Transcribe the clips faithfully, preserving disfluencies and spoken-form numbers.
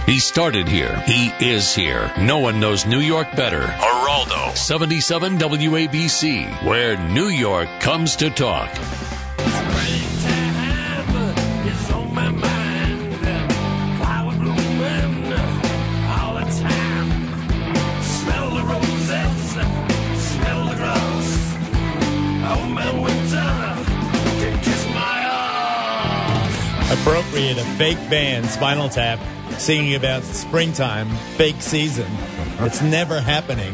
He started here. He is here. No one knows New York better. Geraldo. seventy-seven W A B C, where New York comes to talk. Appropriate, a fake band, Spinal Tap, singing about springtime, fake season. It's never happening.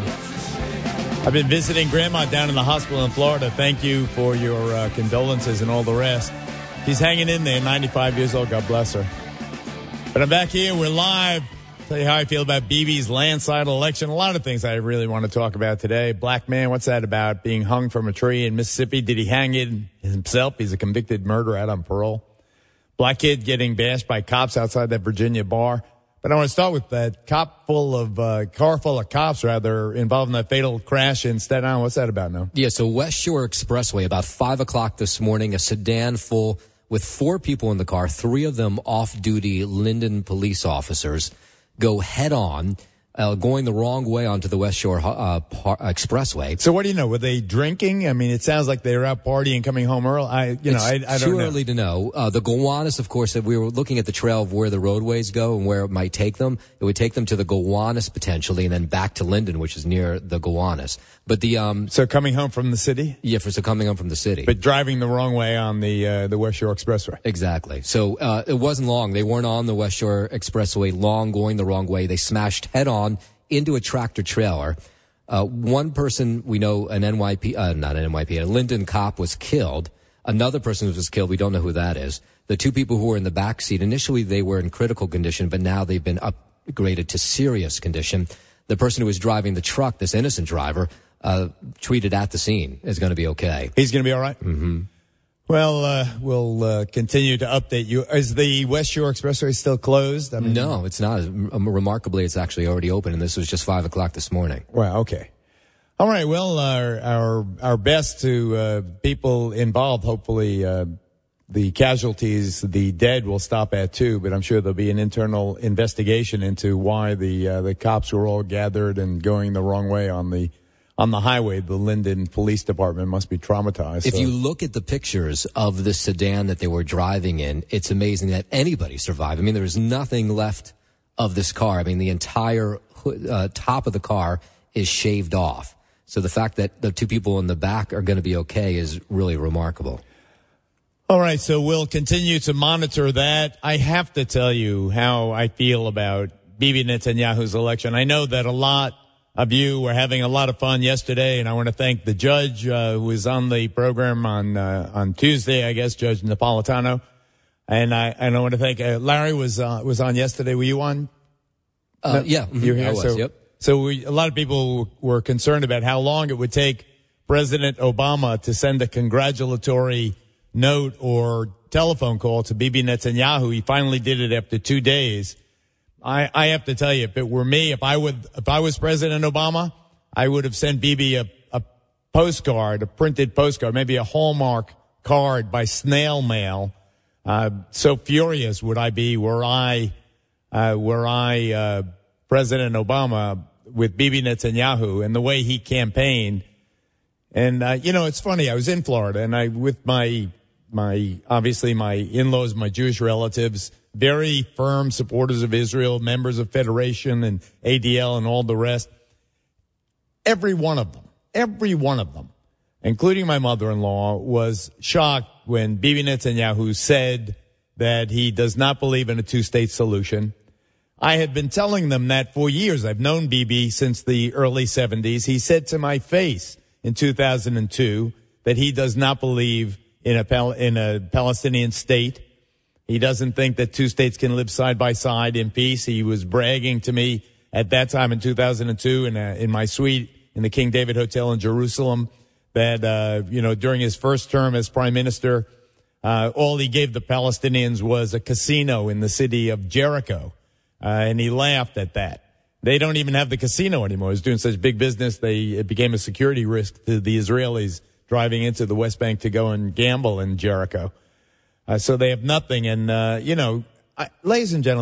I've been visiting Grandma down in the hospital in Florida. Thank you for your uh, condolences and all the rest. She's hanging in there, ninety-five years old. God bless her. But I'm back here. We're live. Tell you how I feel about Bibi's landslide election. A lot of things I really want to talk about today. Black man, what's that about? Being hung from a tree in Mississippi. Did he hang it himself? He's a convicted murderer out on parole. Black kid getting bashed by cops outside that Virginia bar. But I want to start with that cop full of, uh, car full of cops, rather, involved in that fatal crash in Staten Island. What's that about now? Yeah, so West Shore Expressway, about five o'clock this morning, a sedan full with four people in the car, three of them off-duty Linden police officers, go head-on, uh, going the wrong way onto the West Shore uh, par- Expressway. So what do you know? Were they drinking? I mean, it sounds like they were out partying, coming home early. I, you know, it's I, I don't know. too early to know. Uh, the Gowanus, of course, we were looking at the trail of where the roadways go and where it might take them. It would take them to the Gowanus potentially, and then back to Linden, which is near the Gowanus. But the um, so coming home from the city, yeah, for so coming home from the city, but driving the wrong way on the uh, the West Shore Expressway. Exactly. So uh, it wasn't long. They weren't on the West Shore Expressway long, going the wrong way. They smashed head on into a tractor trailer. Uh, one person we know, an N Y P, uh, not an N Y P, a Linden cop was killed. Another person was killed. We don't know who that is. The two people who were in the back seat, initially they were in critical condition, but now they've been upgraded to serious condition. The person who was driving the truck, this innocent driver, uh, tweeted at the scene is going to be okay. He's going to be all right? Mm-hmm. Well, uh, we'll uh, continue to update you. Is the West Shore Expressway still closed? I mean, no, it's not. Remarkably, it's actually already open, and this was just five o'clock this morning. Wow, okay. All right, well, our our, our best to uh, people involved. Hopefully, uh, the casualties, the dead, will stop at two, but I'm sure there'll be an internal investigation into why the uh, the cops were all gathered and going the wrong way on the on the highway. The Linden Police Department must be traumatized. If so. you look at the pictures of the sedan that they were driving in, it's amazing that anybody survived. I mean, there is nothing left of this car. I mean, the entire uh, top of the car is shaved off. So the fact that the two people in the back are going to be okay is really remarkable. All right, so we'll continue to monitor that. I have to tell you how I feel about Bibi Netanyahu's election. I know that a lot of you were having a lot of fun yesterday, and I want to thank the judge uh, who was on the program on uh, on Tuesday, I guess, Judge Napolitano. And I and I want to thank uh, Larry was uh, was on yesterday. Were you on? Uh, no? Yeah, you were here. I was. So, yep. So we, a lot of people were concerned about how long it would take President Obama to send a congratulatory note or telephone call to Bibi Netanyahu. He finally did it after two days. I, I have to tell you, if it were me, if I would, if I was President Obama, I would have sent Bibi a, a postcard, a printed postcard, maybe a Hallmark card by snail mail. Uh, so furious would I be were I, uh, were I, uh, President Obama with Bibi Netanyahu and the way he campaigned. And, uh, you know, it's funny. I was in Florida and I, with my, my, obviously my in-laws, my Jewish relatives, very firm supporters of Israel, members of Federation and A D L and all the rest. Every one of them, every one of them, including my mother-in-law, was shocked when Bibi Netanyahu said that he does not believe in a two-state solution. I had been telling them that for years. I've known Bibi since the early seventies. He said to my face in two thousand two that he does not believe in a Pal- in a Palestinian state. He doesn't think that two states can live side by side in peace. He was bragging to me at that time in two thousand two in, a, in my suite in the King David Hotel in Jerusalem that, uh, you know, during his first term as prime minister, uh, all he gave the Palestinians was a casino in the city of Jericho. Uh, and he laughed at that. They don't even have the casino anymore. He's doing such big business. They, it became a security risk to the Israelis driving into the West Bank to go and gamble in Jericho. Uh, so they have nothing. And, uh, you know, I, ladies and gentlemen,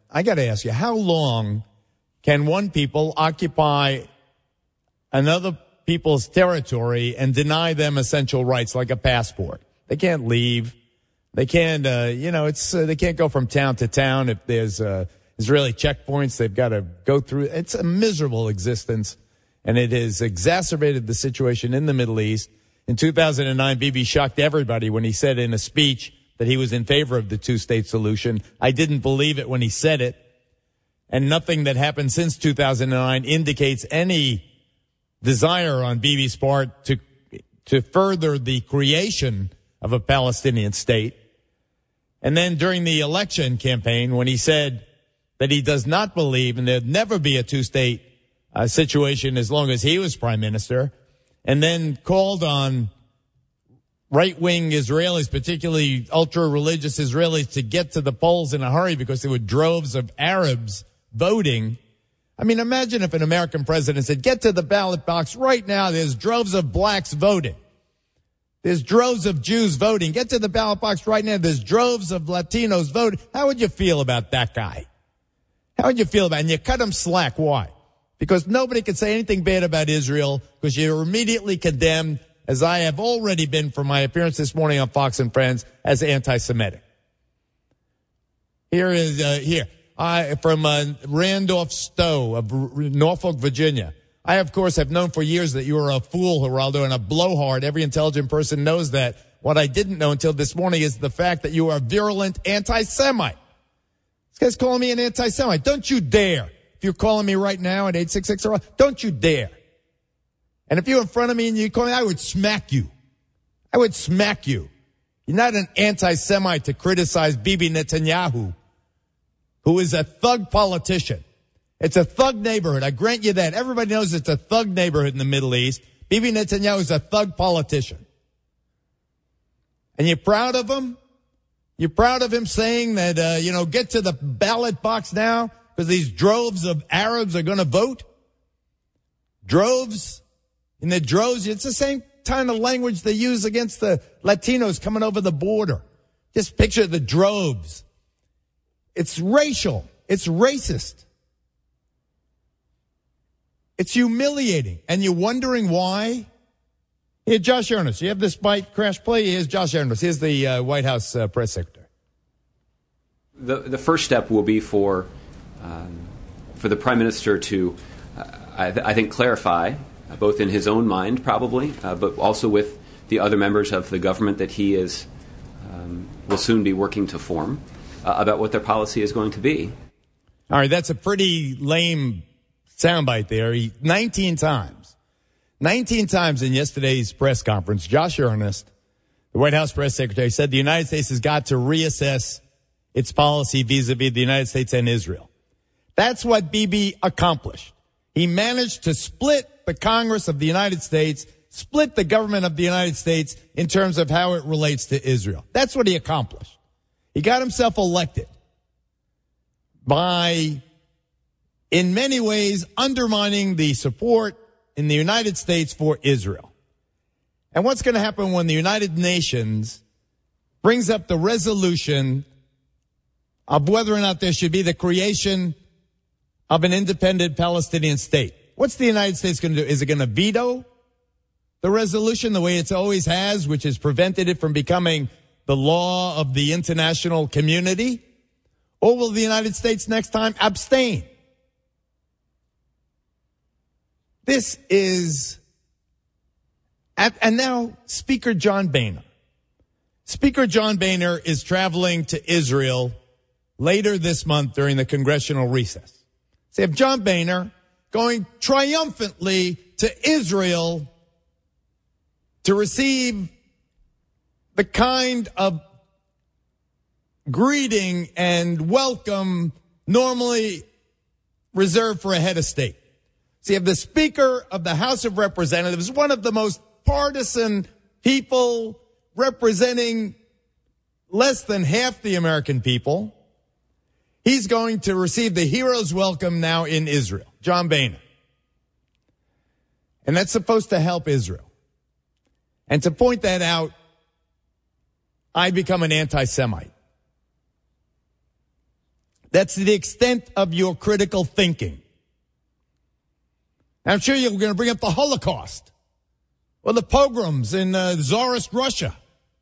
I got to ask you, how long can one people occupy another people's territory and deny them essential rights like a passport? They can't leave. They can't, uh, you know, it's uh, they can't go from town to town. If there's uh, Israeli checkpoints, they've got to go through. It's a miserable existence, and it has exacerbated the situation in the Middle East. In two thousand nine, Bibi shocked everybody when he said in a speech that he was in favor of the two-state solution. I didn't believe it when he said it, and nothing that happened since two thousand nine indicates any desire on Bibi's part to to further the creation of a Palestinian state. And then during the election campaign, when he said that he does not believe and there'd never be a two-state uh, situation as long as he was prime minister, and then called on right-wing Israelis, particularly ultra-religious Israelis, to get to the polls in a hurry because there were droves of Arabs voting. I mean, imagine if an American president said, get to the ballot box right now. There's droves of blacks voting. There's droves of Jews voting. Get to the ballot box right now. There's droves of Latinos voting. How would you feel about that guy? How would you feel about it? And you cut him slack. Why? Because nobody can say anything bad about Israel because you're immediately condemned, as I have already been for my appearance this morning on Fox and Friends, as anti-Semitic. Here is, uh, here, I, from uh, Randolph Stowe of Norfolk, Virginia. I, of course, have known for years that you are a fool, Geraldo, and a blowhard. Every intelligent person knows that. What I didn't know until this morning is the fact that you are a virulent anti-Semite. This guy's calling me an anti-Semite. Don't you dare. If you're calling me right now at eight six six, don't you dare. And if you're in front of me and you call me, I would smack you. I would smack you. You're not an anti-Semite to criticize Bibi Netanyahu, who is a thug politician. It's a thug neighborhood. I grant you that. Everybody knows it's a thug neighborhood in the Middle East. Bibi Netanyahu is a thug politician. And you're proud of him? You're proud of him saying that, uh, you know, get to the ballot box now because these droves of Arabs are going to vote? Droves? In the droves, it's the same kind of language they use against the Latinos coming over the border. Just picture the droves. It's racial. It's racist. It's humiliating. And you're wondering why? Here, Josh Earnest. You have this bite crash play. Here's Josh Earnest. Here's the uh, White House uh, press secretary. The the first step will be for um, for the prime minister to, uh, I, th- I think, clarify, uh, both in his own mind probably, uh, but also with the other members of the government that he is um, will soon be working to form, uh, about what their policy is going to be. All right, that's a pretty lame soundbite there. He, nineteen times. nineteen times in yesterday's press conference, Josh Earnest, the White House press secretary, said the United States has got to reassess its policy vis-a-vis the United States and Israel. That's what Bibi accomplished. He managed to split the Congress of the United States, split the government of the United States in terms of how it relates to Israel. That's what he accomplished. He got himself elected by, in many ways, undermining the support in the United States for Israel. And what's going to happen when the United Nations brings up the resolution of whether or not there should be the creation of an independent Palestinian state? What's the United States going to do? Is it going to veto the resolution the way it always has, which has prevented it from becoming the law of the international community? Or will the United States next time abstain? This is, and now Speaker John Boehner. Speaker John Boehner is traveling to Israel later this month during the congressional recess. So you have John Boehner going triumphantly to Israel to receive the kind of greeting and welcome normally reserved for a head of state. So you have the Speaker of the House of Representatives, one of the most partisan people representing less than half the American people. He's going to receive the hero's welcome now in Israel, John Boehner. And that's supposed to help Israel. And to point that out, I become an anti-Semite. That's the extent of your critical thinking. I'm sure you're going to bring up the Holocaust or the pogroms in uh, Tsarist Russia.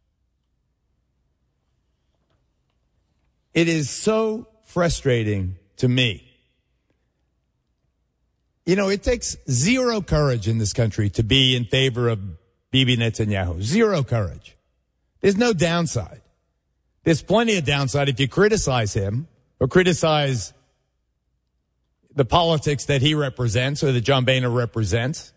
It is so frustrating to me. You know, it takes zero courage in this country to be in favor of Bibi Netanyahu. Zero courage. There's no downside. There's plenty of downside if you criticize him or criticize the politics that he represents or that John Boehner represents.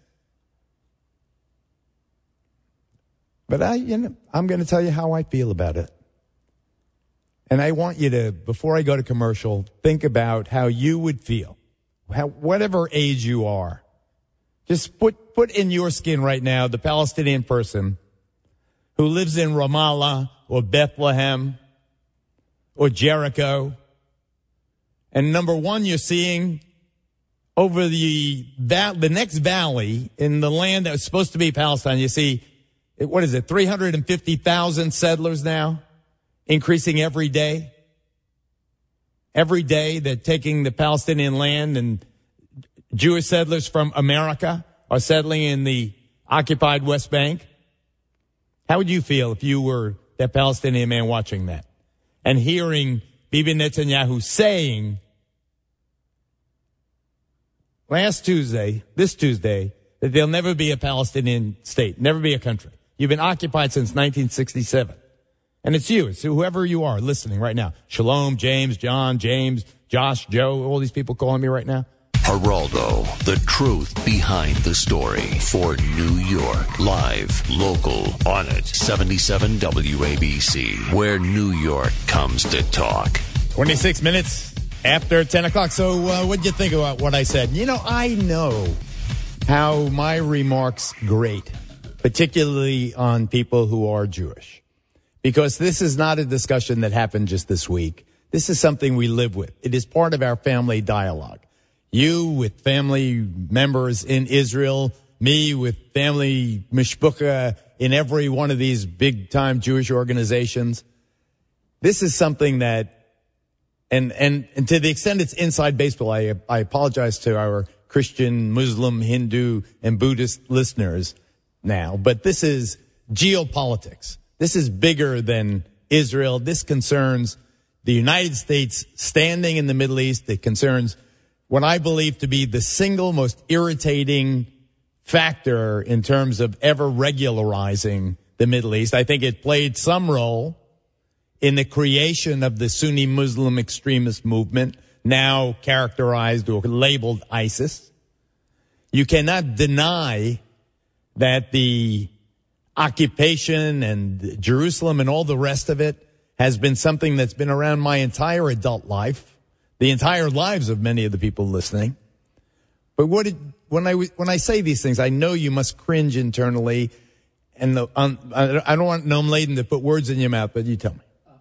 But I, you know, I'm going to tell you how I feel about it. And I want you to, before I go to commercial, think about how you would feel, how, whatever age you are. Just put, put in your skin right now the Palestinian person who lives in Ramallah or Bethlehem or Jericho. And number one, you're seeing over the, the next valley in the land that was supposed to be Palestine, you see, what is it, three hundred fifty thousand settlers now? Increasing every day. Every day they're taking the Palestinian land, and Jewish settlers from America are settling in the occupied West Bank. How would you feel if you were that Palestinian man watching that and hearing Bibi Netanyahu saying last Tuesday, this Tuesday, that there'll never be a Palestinian state, never be a country. You've been occupied since nineteen sixty-seven. And it's you. It's whoever you are listening right now. Shalom, James, John, James, Josh, Joe, all these people calling me right now. Geraldo, the truth behind the story. For New York, live, local, on it, seventy-seven W A B C, where New York comes to talk. twenty-six minutes after ten o'clock. So uh, what'd you think about what I said? You know, I know how my remarks grate, particularly on people who are Jewish. Because this is not a discussion that happened just this week. This is something we live with. It is part of our family dialogue. You with family members in Israel, me with family mishpucha in every one of these big-time Jewish organizations. This is something that, and, and, and to the extent it's inside baseball, I, I apologize to our Christian, Muslim, Hindu, and Buddhist listeners now, but this is geopolitics. This is bigger than Israel. This concerns the United States standing in the Middle East. It concerns what I believe to be the single most irritating factor in terms of ever regularizing the Middle East. I think it played some role in the creation of the Sunni Muslim extremist movement, now characterized or labeled ISIS. You cannot deny that the occupation and Jerusalem and all the rest of it has been something that's been around my entire adult life, the entire lives of many of the people listening. But what it, when I when I say these things, I know you must cringe internally, and the, um, I don't want Noam Laden to put words in your mouth, but you tell me.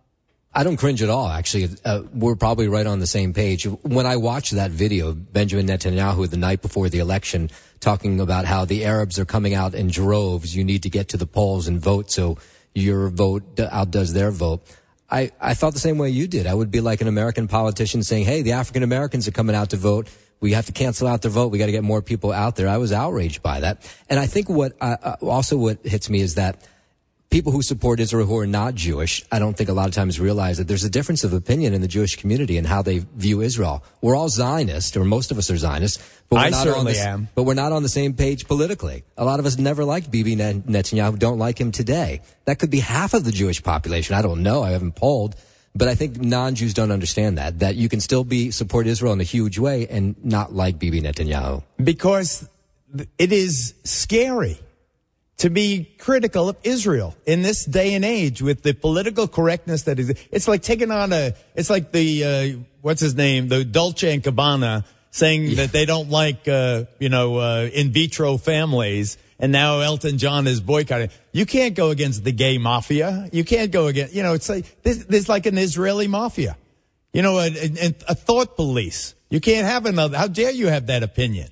I don't cringe at all, actually. Uh, we're probably right on the same page. When I watched that video, Benjamin Netanyahu, the night before the election, talking about how the Arabs are coming out in droves, you need to get to the polls and vote so your vote outdoes their vote. I, I felt the same way you did. I would be like an American politician saying, hey, the African Americans are coming out to vote. We have to cancel out their vote. We got to get more people out there. I was outraged by that. And I think what uh, also what hits me is that people who support Israel who are not Jewish, I don't think a lot of times realize that there's a difference of opinion in the Jewish community and how they view Israel. We're all Zionists, or most of us are Zionists. But we're I not certainly on the, am. But we're not on the same page politically. A lot of us never liked Bibi Netanyahu, don't like him today. That could be half of the Jewish population. I don't know. I haven't polled. But I think non-Jews don't understand that, that you can still be support Israel in a huge way and not like Bibi Netanyahu. Because it is scary to be critical of Israel in this day and age with the political correctness that is. It's like taking on a, it's like the, uh, what's his name, the Dolce and Gabbana saying yeah. that they don't like, uh, you know, uh, in vitro families. And now Elton John is boycotting. You can't go against the gay mafia. You can't go against, you know, it's like, there's, there's like an Israeli mafia. You know, a, a, a thought police. You can't have another. How dare you have that opinion?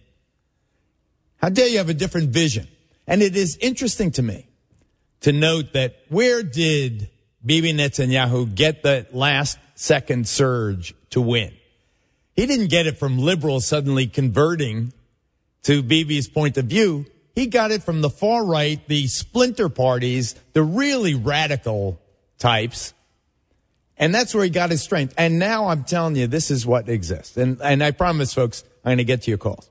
How dare you have a different vision? And it is interesting to me to note that where did Bibi Netanyahu get the last second surge to win. He didn't get it from liberals suddenly converting to Bibi's point of view. He got it from the far right, the splinter parties, the really radical types. And that's where he got his strength. And now I'm telling you, this is what exists. And, and I promise, folks, I'm going to get to your calls.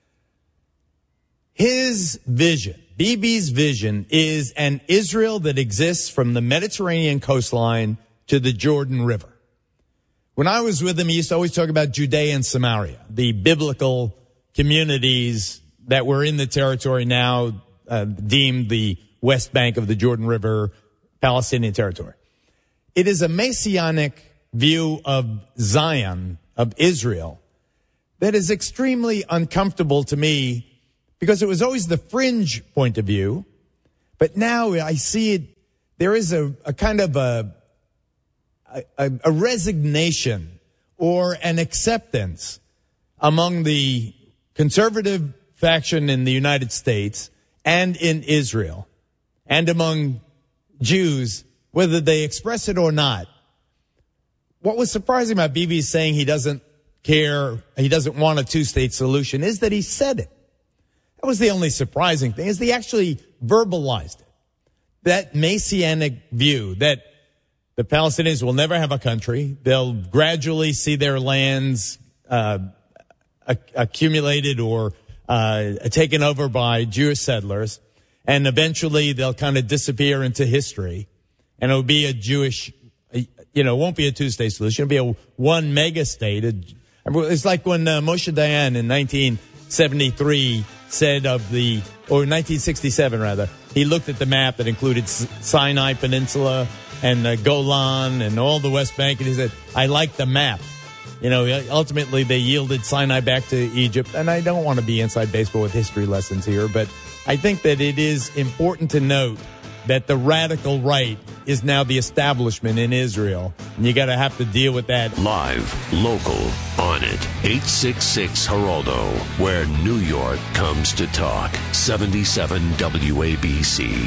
His vision, Bibi's vision, is an Israel that exists from the Mediterranean coastline to the Jordan River. When I was with him, he used to always talk about Judea and Samaria, the biblical communities that were in the territory now uh, deemed the West Bank of the Jordan River, Palestinian territory. It is a messianic view of Zion, of Israel, that is extremely uncomfortable to me because it was always the fringe point of view. But now I see it, there is a, a kind of a, a, a resignation or an acceptance among the conservative faction in the United States and in Israel and among Jews, whether they express it or not. What was surprising about Bibi saying he doesn't care, he doesn't want a two-state solution, is that he said it. That was the only surprising thing, is he actually verbalized it. That messianic view that the Palestinians will never have a country. They'll gradually see their lands uh, accumulated or uh, taken over by Jewish settlers, and eventually they'll kind of disappear into history, and it'll be a Jewish, you know, it won't be a two-state solution. It'll be a one mega state. It's like when uh, Moshe Dayan in nineteen seventy-three said of the, or nineteen sixty-seven rather, he looked at the map that included Sinai Peninsula and uh, Golan and all the West Bank, and he said, I like the map. You know, ultimately they yielded Sinai back to Egypt, and I don't want to be inside baseball with history lessons here, but I think that it is important to note that the radical right is now the establishment in Israel, and you got to have to deal with that. Live, local, on it. eight six six Geraldo, where New York comes to talk. seventy-seven W A B C.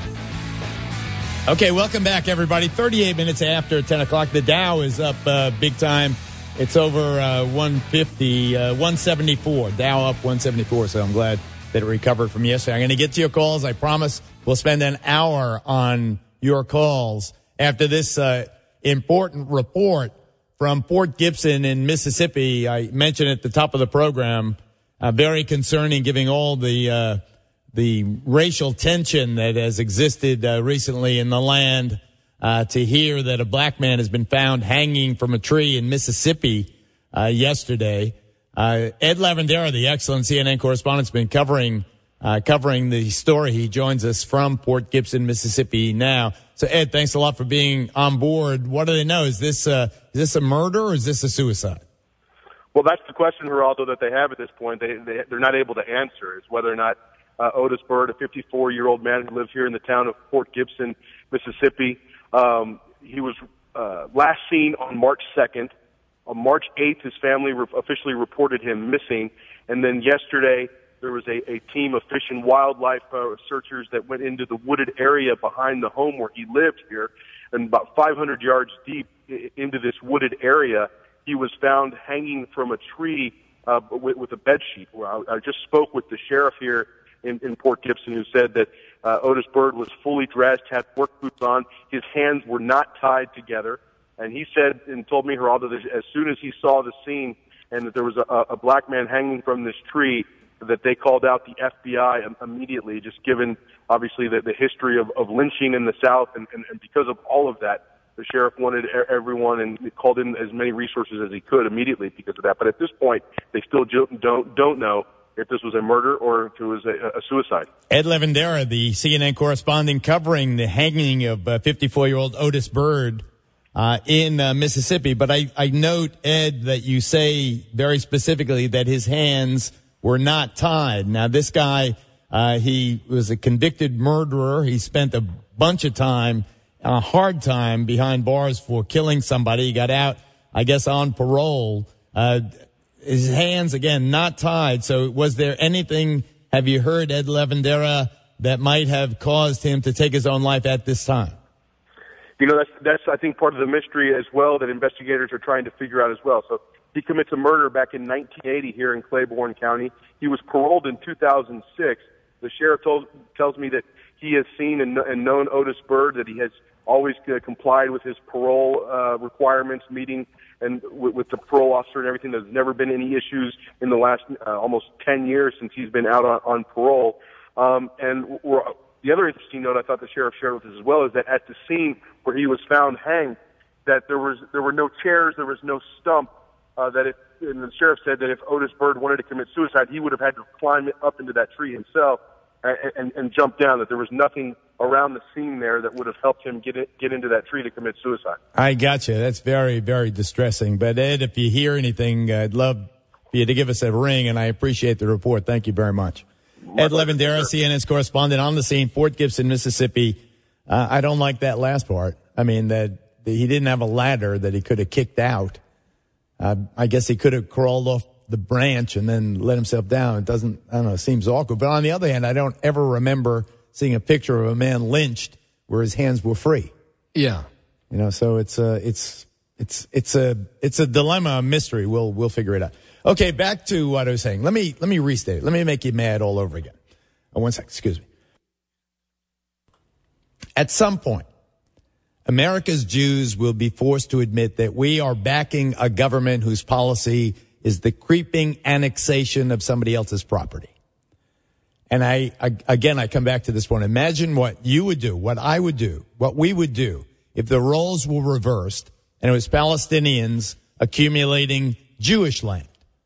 Okay, welcome back, everybody. thirty-eight minutes after ten o'clock. The Dow is up uh, big time. It's over uh, one fifty, uh, one seventy-four. Dow up one seventy-four, so I'm glad that it recovered from yesterday. I'm going to get to your calls. I promise we'll spend an hour on your calls after this uh, important report from Port Gibson in Mississippi. I mentioned at the top of the program, uh, very concerning, giving all the uh, the racial tension that has existed uh, recently in the land. Uh, to hear that a black man has been found hanging from a tree in Mississippi uh, yesterday. Uh, Ed Lavandera, the excellent C N N correspondent, has been covering uh, covering the story. He joins us from Port Gibson, Mississippi now. So, Ed, thanks a lot for being on board. What do they know? Is this uh, is this a murder or is this a suicide? Well, that's the question, Geraldo, that they have at this point. They, they they're not able to answer is whether or not uh, Otis Bird, a fifty-four-year-old man who lives here in the town of Port Gibson, Mississippi. Um, he was uh, last seen on March second. On March eighth, his family re- officially reported him missing. And then yesterday, there was a, a team of Fish and Wildlife uh, searchers that went into the wooded area behind the home where he lived here. And about five hundred yards deep I- into this wooded area, he was found hanging from a tree uh, with, with a bed sheet. Well, I, I just spoke with the sheriff here in, in Port Gibson, who said that uh, Otis Bird was fully dressed, had work boots on. His hands were not tied together. And he said and told me, Geraldo, that as soon as he saw the scene and that there was a, a black man hanging from this tree, that they called out the F B I immediately, just given, obviously, the, the history of, of lynching in the South. And, and, and because of all of that, the sheriff wanted everyone and called in as many resources as he could immediately because of that. But at this point, they still don't don't know if this was a murder or if it was a, a suicide. Ed Lavandera, the C N N correspondent covering the hanging of uh, fifty-four-year-old Otis Bird uh, in uh, Mississippi. But I, I note, Ed, that you say very specifically that his hands were not tied. Now, this guy, uh, he was a convicted murderer. He spent a bunch of time, a hard time behind bars for killing somebody. He got out, I guess, on parole. Uh, his hands, again, not tied. So was there anything, have you heard, Ed Lavandera, that might have caused him to take his own life at this time? you know, that's, that's, I think, part of the mystery as well that investigators are trying to figure out as well. So he commits a murder back in nineteen eighty here in Claiborne County. He was paroled in two thousand six. The sheriff told, tells me that he has seen and, and known Otis Byrd, that he has always uh, complied with his parole uh, requirements, meeting and with, with the parole officer and everything. There's never been any issues in the last uh, almost ten years since he's been out on, on parole. Um, and we're, the other interesting note I thought the sheriff shared with us as well is that at the scene where he was found hanged, that there was there were no chairs, there was no stump. Uh, that if, and the sheriff said that if Otis Byrd wanted to commit suicide, he would have had to climb up into that tree himself and, and, and jump down. That there was nothing around the scene there that would have helped him get it, get into that tree to commit suicide. I got you. That's very, very distressing. But Ed, if you hear anything, I'd love for you to give us a ring, and I appreciate the report. Thank you very much. My Ed Lavandera, C N N's correspondent on the scene, Fort Gibson, Mississippi. Uh, I don't like that last part. I mean, that he didn't have a ladder that he could have kicked out. Uh, I guess he could have crawled off the branch and then let himself down. It doesn't, I don't know, it seems awkward. But on the other hand, I don't ever remember seeing a picture of a man lynched where his hands were free. Yeah. You know, so it's a, it's, it's, it's a, it's a dilemma, a mystery. We'll, we'll figure it out. Okay, back to what I was saying. Let me, let me restate it. Let me make you mad all over again. Oh, one second, excuse me. At some point, America's Jews will be forced to admit that we are backing a government whose policy is the creeping annexation of somebody else's property. And I, I, again, I come back to this point. Imagine what you would do, what I would do, what we would do if the roles were reversed and it was Palestinians accumulating Jewish land.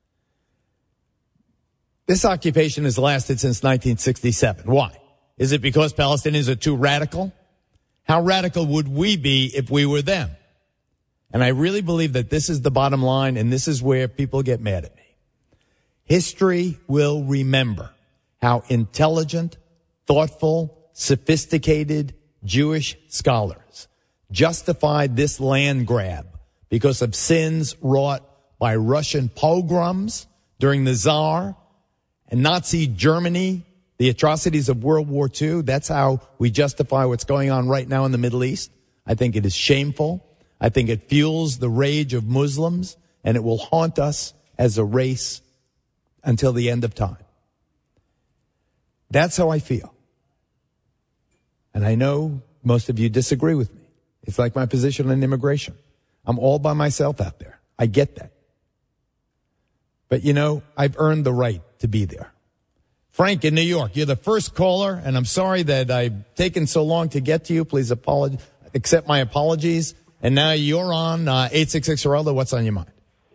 This occupation has lasted since nineteen sixty-seven. Why? Is it because Palestinians are too radical? How radical would we be if we were them? And I really believe that this is the bottom line, and this is where people get mad at me. History will remember how intelligent, thoughtful, sophisticated Jewish scholars justified this land grab because of sins wrought by Russian pogroms during the Tsar and Nazi Germany, the atrocities of World War Two. That's how we justify what's going on right now in the Middle East. I think it is shameful. I think it fuels the rage of Muslims, and it will haunt us as a race until the end of time. That's how I feel. And I know most of you disagree with me. It's like my position on immigration. I'm all by myself out there. I get that. But, you know, I've earned the right to be there. Frank in New York, you're the first caller, and I'm sorry that I've taken so long to get to you. Please apologize, accept my apologies. And now you're on uh, eight six six Geraldo. What's on your mind?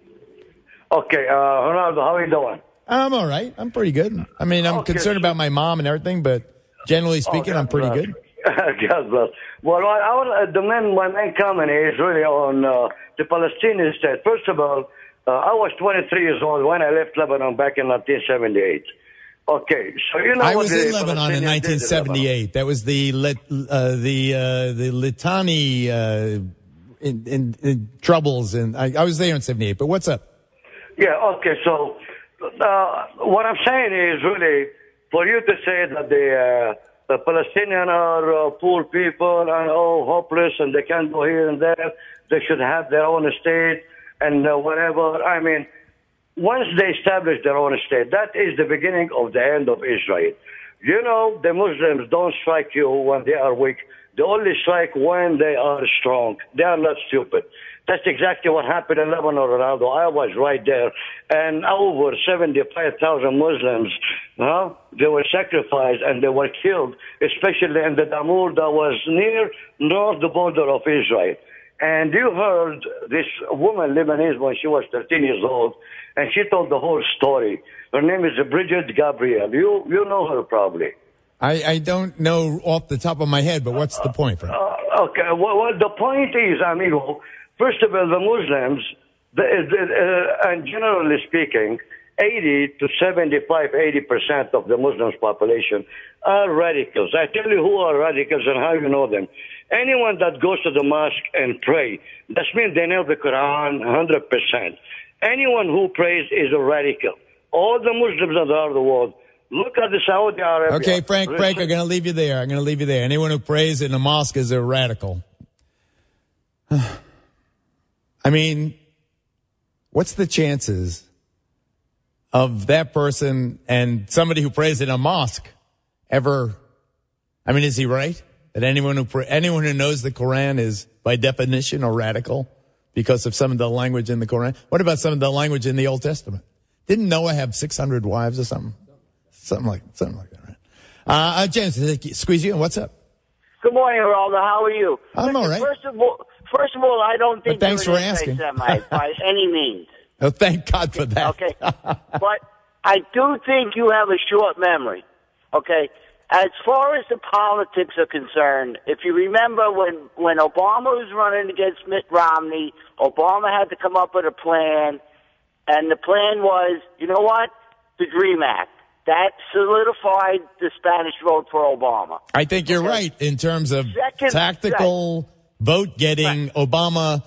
Okay, uh, Ronaldo, how are you doing? I'm all right. I'm pretty good. I mean, I'm okay. concerned about my mom and everything, but generally speaking, oh, I'm pretty bless. good. God bless. Well, I, I, uh, the main, my main comment is really on uh, the Palestinian state. First of all, uh, I was twenty-three years old when I left Lebanon back in nineteen seventy-eight. Okay, so you know I what was in Lebanon in nineteen seventy-eight. That was the lit, uh, the uh, the Litani uh, in, in, in troubles, and I, I was there in seventy-eight. But what's up? Yeah. Okay. So uh, what I'm saying is really for you to say that the, uh, the Palestinians are uh, poor people and oh hopeless and they can't go here and there. They should have their own state and uh, whatever. I mean. Once they establish their own state, that is the beginning of the end of Israel. You know, the Muslims don't strike you when they are weak. They only strike when they are strong. They are not stupid. That's exactly what happened in Lebanon, Ronaldo. I was right there. And over seventy-five thousand Muslims, huh, they were sacrificed and they were killed, especially in the Damur that was near north the border of Israel. And you heard this woman, Lebanese, when she was thirteen years old, and she told the whole story. Her name is Bridget Gabriel. You you know her probably. I, I don't know off the top of my head, but what's the point, Frank? Uh, okay, well, well, the point is, amigo, first of all, the Muslims, the, the, uh, and generally speaking, eighty to seventy-five, eighty percent of the Muslims population are radicals. I tell you who are radicals and how you know them. Anyone that goes to the mosque and pray, that means they know the Quran one hundred percent. Anyone who prays is a radical. All the Muslims around the world, look at the Saudi Arabia. Okay, Frank, Frank, I'm going to leave you there. I'm going to leave you there. Anyone who prays in a mosque is a radical. I mean, what's the chances of that person and somebody who prays in a mosque ever, I mean, is he right? That anyone who pray, anyone who knows the Quran is by definition a radical because of some of the language in the Quran? What about some of the language in the Old Testament? Didn't Noah have six hundred wives or something? Something like, something like that, right? Uh, uh James, squeeze you in. What's up? Good morning, Geraldo. How are you? I'm all right. First of all, first of all, I don't think But thanks you're for an asking. anti-Semite by any means. Oh, thank God for that. Okay, but I do think you have a short memory. Okay, as far as the politics are concerned, if you remember when when Obama was running against Mitt Romney, Obama had to come up with a plan, and the plan was, you know what, the DREAM Act. That solidified the Spanish vote for Obama. I think you're Okay. right in terms of Second- tactical vote getting. Right. Obama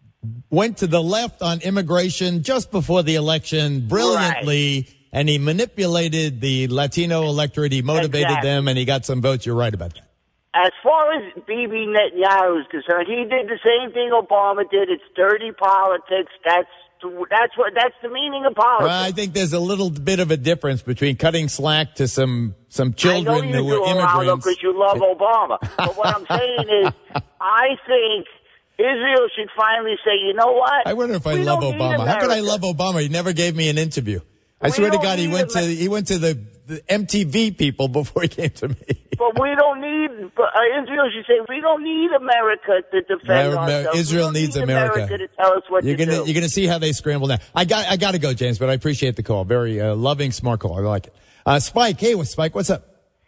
went to the left on immigration just before the election brilliantly, and he manipulated the Latino electorate. He motivated Exactly. them, and he got some votes. You're right about that. As far as Bibi Netanyahu is concerned, he did the same thing Obama did. It's dirty politics. That's that's what that's the meaning of politics. Well, I think there's a little bit of a difference between cutting slack to some some children I know you who do, were Geraldo, immigrants. because you love Obama. But what I'm saying is, I think Israel should finally say, you know what? I wonder if I We love don't need Obama. How could I America. love Obama? He never gave me an interview. I We swear to don't God, he need went to Amer- he went to the, the M T V people before he came to me. But we don't need, but uh, Israel should say, we don't need America to defend Amer- ourselves. Israel we don't needs need America. to tell us what You're to gonna do. you're gonna see how they scramble now. I got I got to go, James, but I appreciate the call. Very uh, loving, smart call. I like it. Uh, Spike, hey, what's Spike? What's up?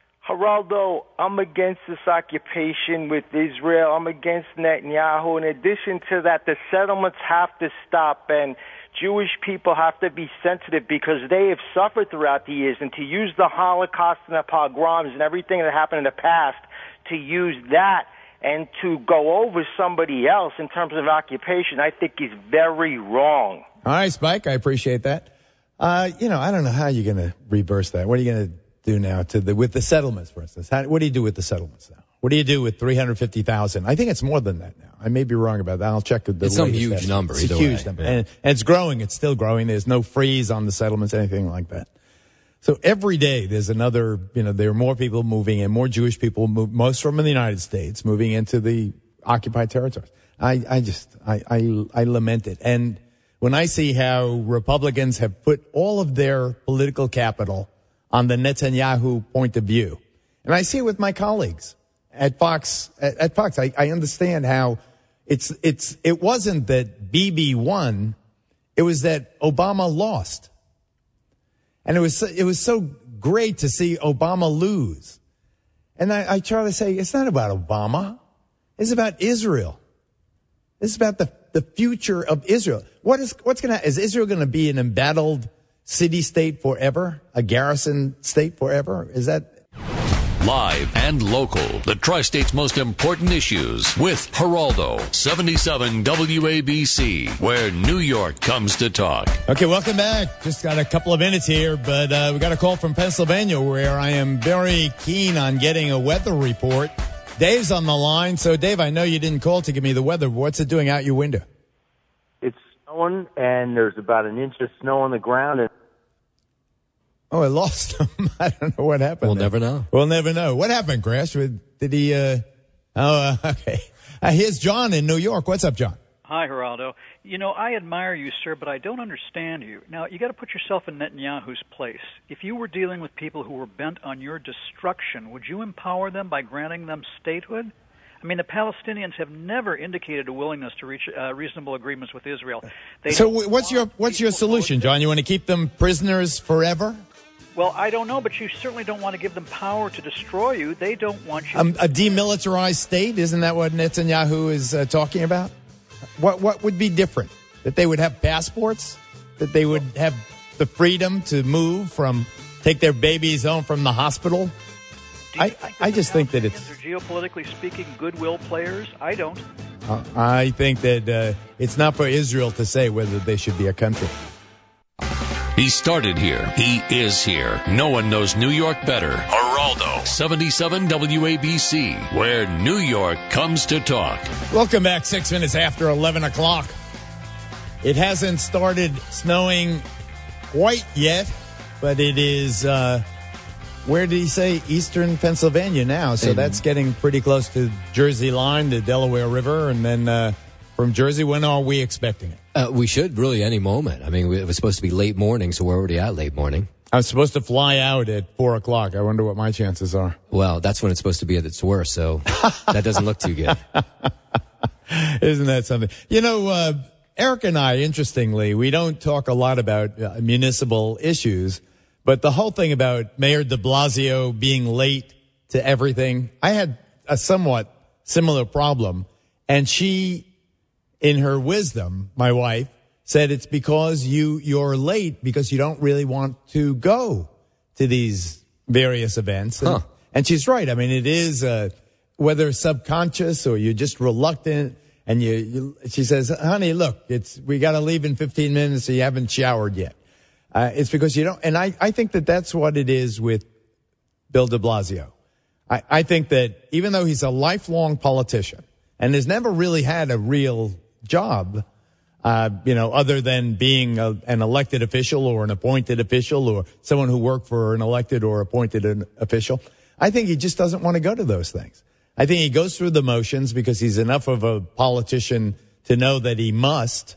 Geraldo, I'm against this occupation with Israel. I'm against Netanyahu. In addition to that, the settlements have to stop, and Jewish people have to be sensitive because they have suffered throughout the years. And to use the Holocaust and the pogroms and everything that happened in the past, to use that and to go over somebody else in terms of occupation, I think is very wrong. All right, Spike, I appreciate that. Uh, you know, I don't know how you're going to reverse that. What are you going to do now to the with the settlements, for instance? How, what do you do with the settlements now? What do you do with three hundred fifty thousand? I think it's more than that now. I may be wrong about that. I'll check the It's some latest huge estimate. number It's a either huge way. number. Yeah. And, and it's growing. It's still growing. There's no freeze on the settlements, anything like that. So every day there's another, you know, there are more people moving in, more Jewish people, move, most from the United States, moving into the occupied territories. I, I just, I, I, I lament it. And when I see how Republicans have put all of their political capital on the Netanyahu point of view, and I see it with my colleagues at Fox, at, at Fox, I, I understand how it's, it's, it wasn't that Bibi won, it was that Obama lost. And it was, so, it was so great to see Obama lose. And I, I try to say, it's not about Obama. It's about Israel. It's about the, the future of Israel. What is, what's going to, is Israel going to be an embattled city state forever? A garrison state forever? Is that? Live and local, the Tri-State's most important issues with Geraldo, seventy-seven W A B C, where New York comes to talk. Okay, welcome back. Just got a couple of minutes here, but uh, we got a call from Pennsylvania where I am very keen on getting a weather report. Dave's on the line. So, Dave, I know you didn't call to give me the weather. What's it doing out your window? It's snowing, and there's about an inch of snow on the ground. And Oh, I lost him. I don't know what happened. We'll there. never know. We'll never know. What happened, Crash? Did he, uh, oh, uh, okay. Uh, here's John in New York. What's up, John? Hi, Geraldo. You know, I admire you, sir, but I don't understand you. Now, you got to put yourself in Netanyahu's place. If you were dealing with people who were bent on your destruction, would you empower them by granting them statehood? I mean, the Palestinians have never indicated a willingness to reach uh, reasonable agreements with Israel. They So, don't w- what's your want what's your people solution, voting. John? You want to keep them prisoners forever? Well, I don't know, but you certainly don't want to give them power to destroy you. They don't want you. Um, a demilitarized state? Isn't that what Netanyahu is uh, talking about? What what would be different? That they would have passports? That they would have the freedom to move from, take their babies home from the hospital? Do you I, think I that just the think that it's... Palestinians are geopolitically speaking goodwill players? I don't. Uh, I think that uh, it's not for Israel to say whether they should be a country. He started here. He is here. No one knows New York better. Geraldo, seventy-seven W A B C, where New York comes to talk. Welcome back, six minutes after eleven o'clock. It hasn't started snowing quite yet, but it is, uh, where did he say? Eastern Pennsylvania now. So that's getting pretty close to Jersey line, the Delaware River. And then uh, from Jersey, when are we expecting it? Uh, we should really any moment. I mean, it was supposed to be late morning, so we're already at late morning. I was supposed to fly out at four o'clock. I wonder what my chances are. Well, that's when it's supposed to be at its worst, so that doesn't look too good. Isn't that something? You know, uh, Eric and I, interestingly, we don't talk a lot about uh, municipal issues, but the whole thing about Mayor de Blasio being late to everything, I had a somewhat similar problem, and she, in her wisdom, my wife, said it's because you, you're late because you don't really want to go to these various events. And, huh. and she's right. I mean, it is, uh, whether subconscious or you're just reluctant, and you, you she says, honey, look, it's, we got to leave in fifteen minutes, so you haven't showered yet. Uh, it's because you don't, and I, I think that that's what it is with Bill de Blasio. I, I think that even though he's a lifelong politician and has never really had a real job, uh, you know, other than being a, an elected official or an appointed official or someone who worked for an elected or appointed an official, I think he just doesn't want to go to those things. I think he goes through the motions because he's enough of a politician to know that he must.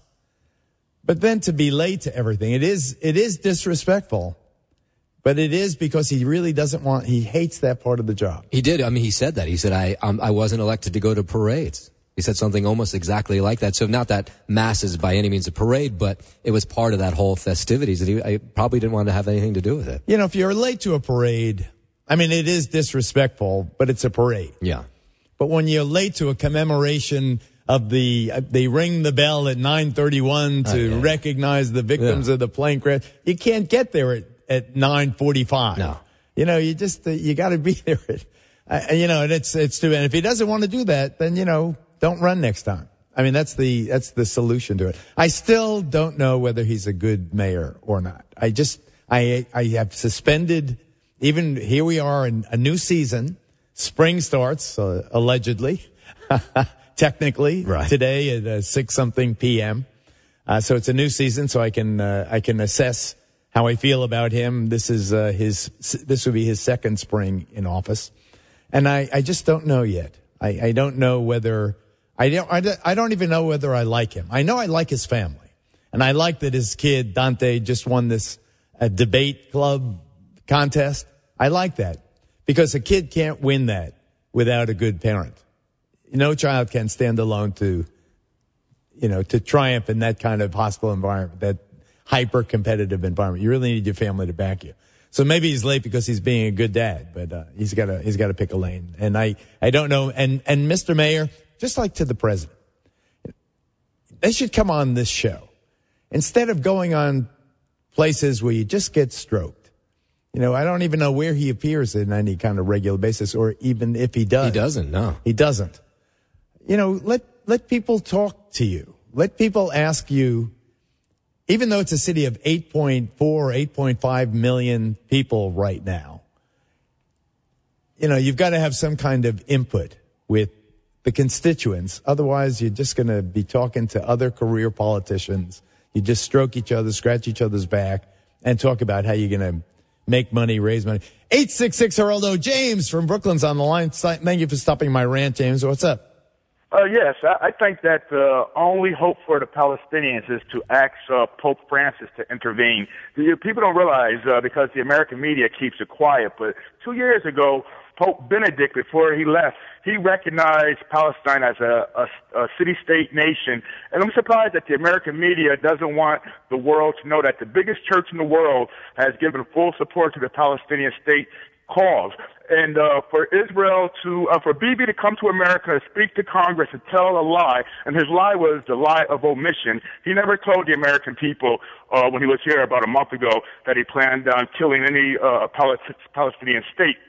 But then to be late to everything, it is, it is disrespectful, but it is because he really doesn't want, he hates that part of the job. He did. I mean, he said that. He said, I, um, I wasn't elected to go to parades. He said something almost exactly like that. So not that mass is by any means a parade, but it was part of that whole festivities that he I probably didn't want to have anything to do with it. You know, if you're late to a parade, I mean, it is disrespectful, but it's a parade. Yeah. But when you're late to a commemoration of the, uh, they ring the bell at nine thirty-one to oh, yeah. recognize the victims yeah. of the plane crash, you can't get there at, at nine forty-five. No. You know, you just, uh, you got to be there at, uh, you know, and it's, it's too bad. And if he doesn't want to do that, then, you know, don't run next time. I mean, that's the, that's the solution to it. I still don't know whether he's a good mayor or not. I just, I, I have suspended, even here we are in a new season. Spring starts, uh, allegedly, technically, right. today at uh, six something P M. Uh, so it's a new season, so I can, uh, I can assess how I feel about him. This is, uh, his, this would be his second spring in office. And I, I just don't know yet. I, I don't know whether, I don't, I don't, I don't even know whether I like him. I know I like his family. And I like that his kid, Dante, just won this uh, debate club contest. I like that. Because a kid can't win that without a good parent. No child can stand alone to, you know, to triumph in that kind of hostile environment, that hyper-competitive environment. You really need your family to back you. So maybe he's late because he's being a good dad, but uh, he's got to he's got to pick a lane. And I I don't know. And and Mister Mayor, just like to the president, they should come on this show instead of going on places where you just get stroked. You know, I don't even know where he appears in any kind of regular basis, or even if he does. He doesn't, no. He doesn't. You know, let, let people talk to you. Let people ask you, even though it's a city of eight point four, eight point five million people right now, you know, you've got to have some kind of input with the constituents. Otherwise, you're just going to be talking to other career politicians. You just stroke each other, scratch each other's back, and talk about how you're going to make money, raise money. eight six six Geraldo. James from Brooklyn's on the line. Thank you for stopping my rant, James. What's up? Uh, yes, I, I think that the only hope for the Palestinians is to ask uh, Pope Francis to intervene. The, people don't realize, uh, because the American media keeps it quiet, but two years ago, Pope Benedict, before he left, he recognized Palestine as a, a, a city-state nation. And I'm surprised that the American media doesn't want the world to know that the biggest church in the world has given full support to the Palestinian state cause. And uh, for Israel to, uh, for Bibi to come to America and speak to Congress and tell a lie, and his lie was the lie of omission. He never told the American people uh, when he was here about a month ago that he planned on killing any uh, Palestinian state.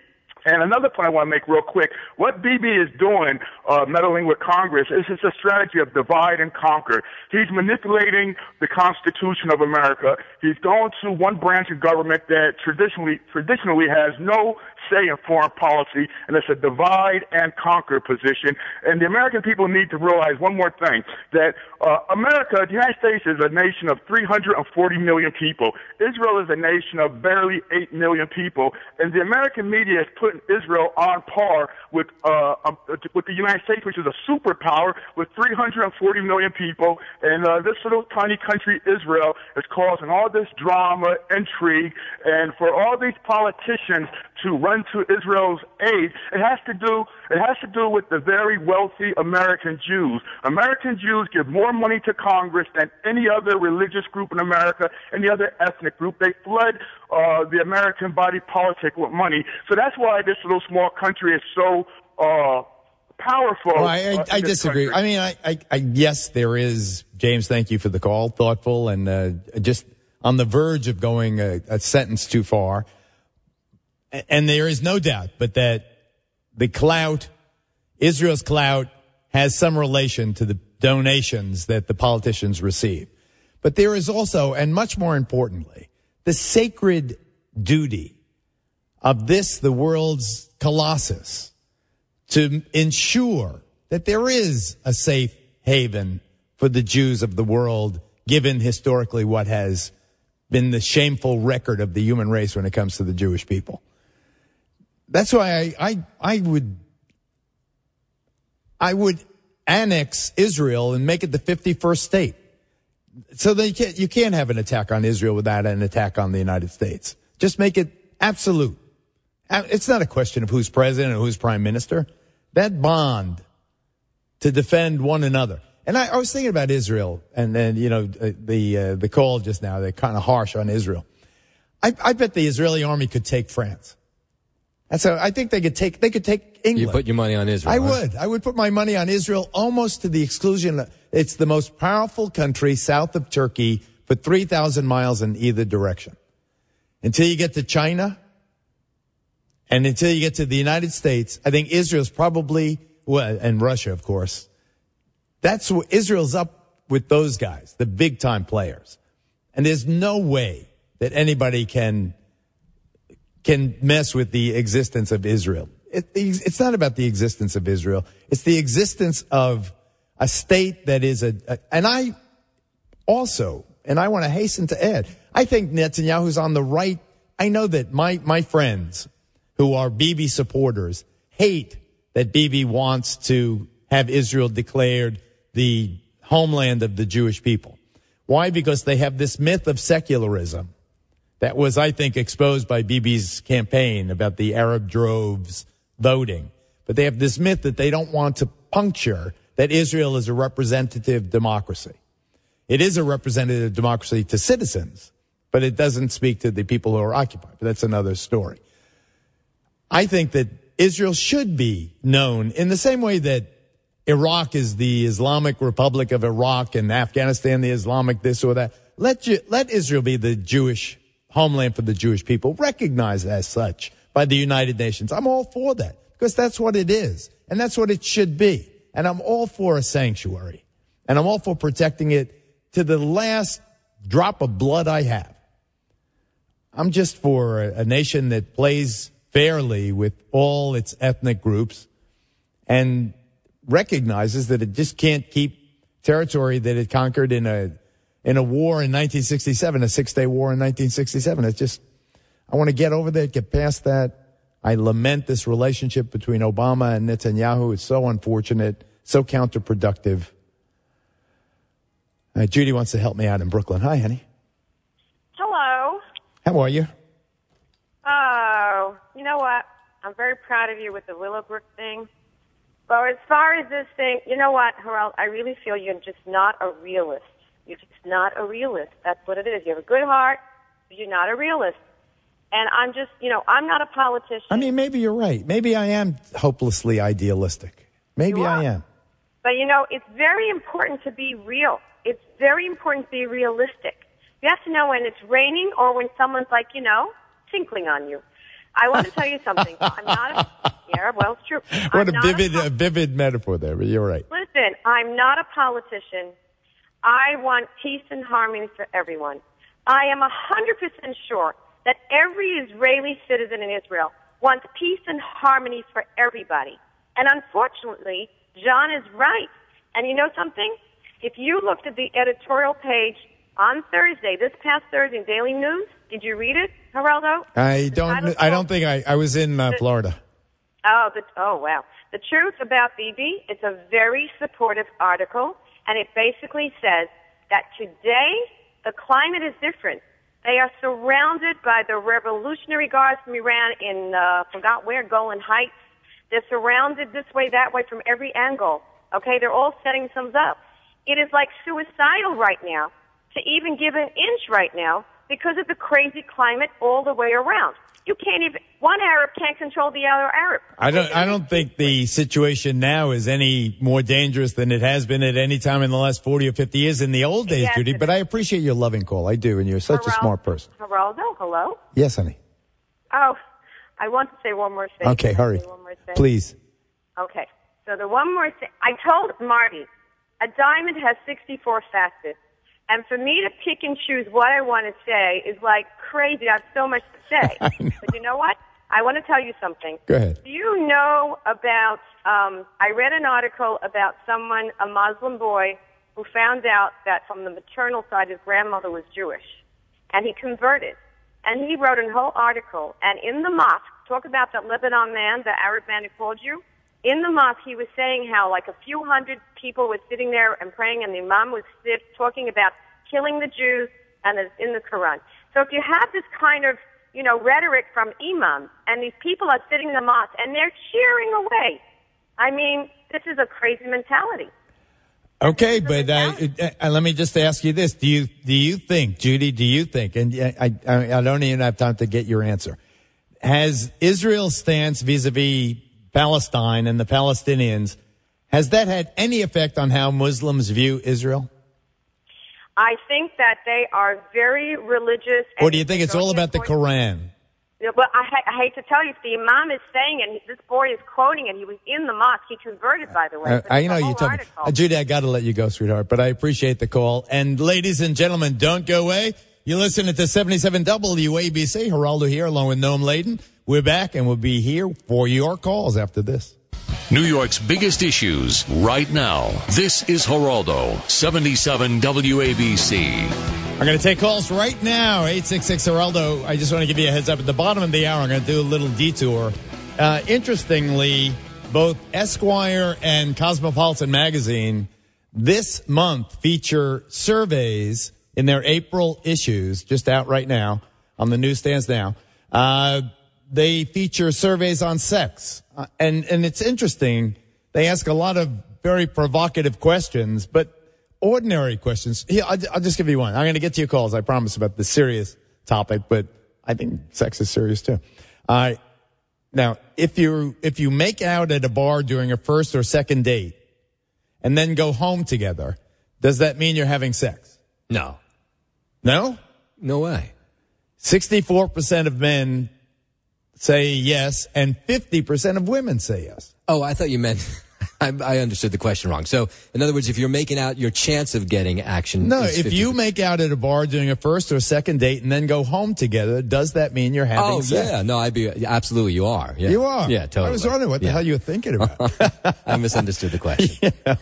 And another point I want to make real quick, what Bibi is doing, uh, meddling with Congress, is it's a strategy of divide and conquer. He's manipulating the Constitution of America. He's going to one branch of government that traditionally, traditionally has no say in foreign policy, and it's a divide and conquer position. And the American people need to realize one more thing, that uh, America, the United States, is a nation of three hundred forty million people. Israel is a nation of barely eight million people, and the American media is putting Israel on par with uh, um, with the United States, which is a superpower with three hundred forty million people, and uh, this little tiny country, Israel, is causing all this drama, intrigue, and for all these politicians to run to Israel's aid, it has to do it has to do with the very wealthy American Jews. American Jews give more money to Congress than any other religious group in America, any other ethnic group. They flood uh, the American body politic with money. So that's why this little small country is so uh, powerful. Well, I, I, uh, I disagree. Country. I mean, I, I, I, yes, there is, James, thank you for the call, thoughtful and uh, just on the verge of going a, a sentence too far. And there is no doubt but that the clout, Israel's clout, has some relation to the donations that the politicians receive. But there is also, and much more importantly, the sacred duty of this, the world's colossus, to ensure that there is a safe haven for the Jews of the world, given historically what has been the shameful record of the human race when it comes to the Jewish people. That's why I, I, I would, I would annex Israel and make it the fifty-first state. So that you can't, you can't have an attack on Israel without an attack on the United States. Just make it absolute. It's not a question of who's president or who's prime minister. That bond to defend one another. And I, I was thinking about Israel, and then, you know, the, uh, the call just now, they're kind of harsh on Israel. I, I bet the Israeli army could take France. And so I think they could take, they could take England. You put your money on Israel. I huh? would. I would put my money on Israel almost to the exclusion. It's the most powerful country south of Turkey for three thousand miles in either direction. Until you get to China and until you get to the United States, I think Israel's probably, well, and Russia, of course. That's what Israel's up with those guys, the big time players. And there's no way that anybody can can mess with the existence of Israel. It, it's not about the existence of Israel. It's the existence of a state that is a, a and I also, and I want to hasten to add, I think Netanyahu's on the right. I know that my, my friends who are Bibi supporters hate that Bibi wants to have Israel declared the homeland of the Jewish people. Why? Because they have this myth of secularism that was, I think, exposed by Bibi's campaign about the Arab droves voting. But they have this myth that they don't want to puncture that Israel is a representative democracy. It is a representative democracy to citizens, but it doesn't speak to the people who are occupied. But that's another story. I think that Israel should be known in the same way that Iraq is the Islamic Republic of Iraq and Afghanistan the Islamic this or that. Let you, let Israel be the Jewish homeland for the Jewish people, recognized as such by the United Nations. I'm all for that because that's what it is and that's what it should be. And I'm all for a sanctuary and I'm all for protecting it to the last drop of blood I have. I'm just for a, a nation that plays fairly with all its ethnic groups and recognizes that it just can't keep territory that it conquered in a in a war in nineteen sixty-seven, a six-day war in nineteen sixty-seven. It's just, I want to get over that, get past that. I lament this relationship between Obama and Netanyahu. It's so unfortunate, so counterproductive. Uh, Judy wants to help me out in Brooklyn. Hi, honey. Hello. How are you? Oh, you know what? I'm very proud of you with the Willowbrook thing. But as far as this thing, you know what, Harold? I really feel you're just not a realist. You're just not a realist. That's what it is. You have a good heart, but you're not a realist. And I'm just, you know, I'm not a politician. I mean, maybe you're right. Maybe I am hopelessly idealistic. Maybe I am. But, you know, it's very important to be real. It's very important to be realistic. You have to know when it's raining or when someone's like, you know, tinkling on you. I want to tell you something. I'm not a, yeah, well, it's true. What I'm a not vivid, a, a vivid metaphor there, but you're right. Listen, I'm not a politician. I want peace and harmony for everyone. I am one hundred percent sure that every Israeli citizen in Israel wants peace and harmony for everybody. And unfortunately, John is right. And you know something? If you looked at the editorial page on Thursday, this past Thursday in Daily News, did you read it, Geraldo? I don't. I don't think I. I was in uh, Florida. Oh, the, oh, wow. The truth about Bibi, it's a very supportive article, and it basically says that today the climate is different. They are surrounded by the Revolutionary Guards from Iran in, uh, forgot where, Golan Heights. They're surrounded this way, that way, from every angle. Okay, they're all setting themselves up. It is like suicidal right now to even give an inch right now because of the crazy climate all the way around. You can't even, one Arab can't control the other Arab. I don't. I don't think the situation now is any more dangerous than it has been at any time in the last forty or fifty years in the old days, Yes, Judy. it But I appreciate your loving call. I do, and you're such a Geraldo- smart person. Geraldo, hello? Yes, honey. Oh, I want to say one more thing. Okay, Can I hurry, say one more thing? please. Okay, so the one more thing, I told Marty, a diamond has sixty-four facets. And for me to pick and choose what I want to say is like crazy. I have so much to say. But you know what? I want to tell you something. Go ahead. Do you know about, um, I read an article about someone, a Muslim boy, who found out that from the maternal side his grandmother was Jewish. And he converted. And he wrote a whole article. And in the mosque, talk about that Lebanon man, the Arab man who called you. In the mosque, he was saying how like a few hundred people were sitting there and praying, and the imam was sit, talking about killing the Jews, and it's in the Quran. So if you have this kind of, you know, rhetoric from imams, and these people are sitting in the mosque, and they're cheering away, I mean, this is a crazy mentality. Okay, but uh, uh, let me just ask you this: Do you do you think, Judy? Do you think? And I I, I don't even have time to get your answer. Has Israel's stance vis-a-vis Palestine and the Palestinians, has that had any effect on how Muslims view Israel? I think that they are very religious. Or do you think it's all about the Quran? Yeah, but I, ha- I hate to tell you, if the imam is saying it, this boy is quoting it, he was in the mosque, he converted, by the way. Uh, So I it's know a you whole told me. article. Uh, Judy, I got to let you go, sweetheart, but I appreciate the call. And ladies and gentlemen, don't go away. You're listening to seventy-seven W A B C. Geraldo here, along with Noam Layden. We're back, and we'll be here for your calls after this. New York's biggest issues right now. This is Geraldo, seventy-seven W A B C. I'm going to take calls right now, eight six six Geraldo. I just want to give you a heads up. At the bottom of the hour, I'm going to do a little detour. Uh, interestingly, both Esquire and Cosmopolitan Magazine this month feature surveys in their April issues, just out right now, on the newsstands now. Uh, they feature surveys on sex. Uh, and, and it's interesting. They ask a lot of very provocative questions, but ordinary questions. Here, I'll, I'll just give you one. I'm going to get to your calls, I promise, about the serious topic, but I think sex is serious too. Uh, now, if you if you make out at a bar during a first or second date and then go home together, does that mean you're having sex? No. No? No way. sixty-four percent of men say yes, and fifty percent of women say yes. Oh, I thought you meant... I, I understood the question wrong. So, in other words, if you're making out, your chance of getting action No, is if fifty you make out at a bar during a first or second date and then go home together, does that mean you're having Oh, sex? yeah. No, I'd be... Absolutely, you are. Yeah. You are? Yeah, totally. I was wondering what the Yeah. hell you were thinking about. I misunderstood the question. Yeah.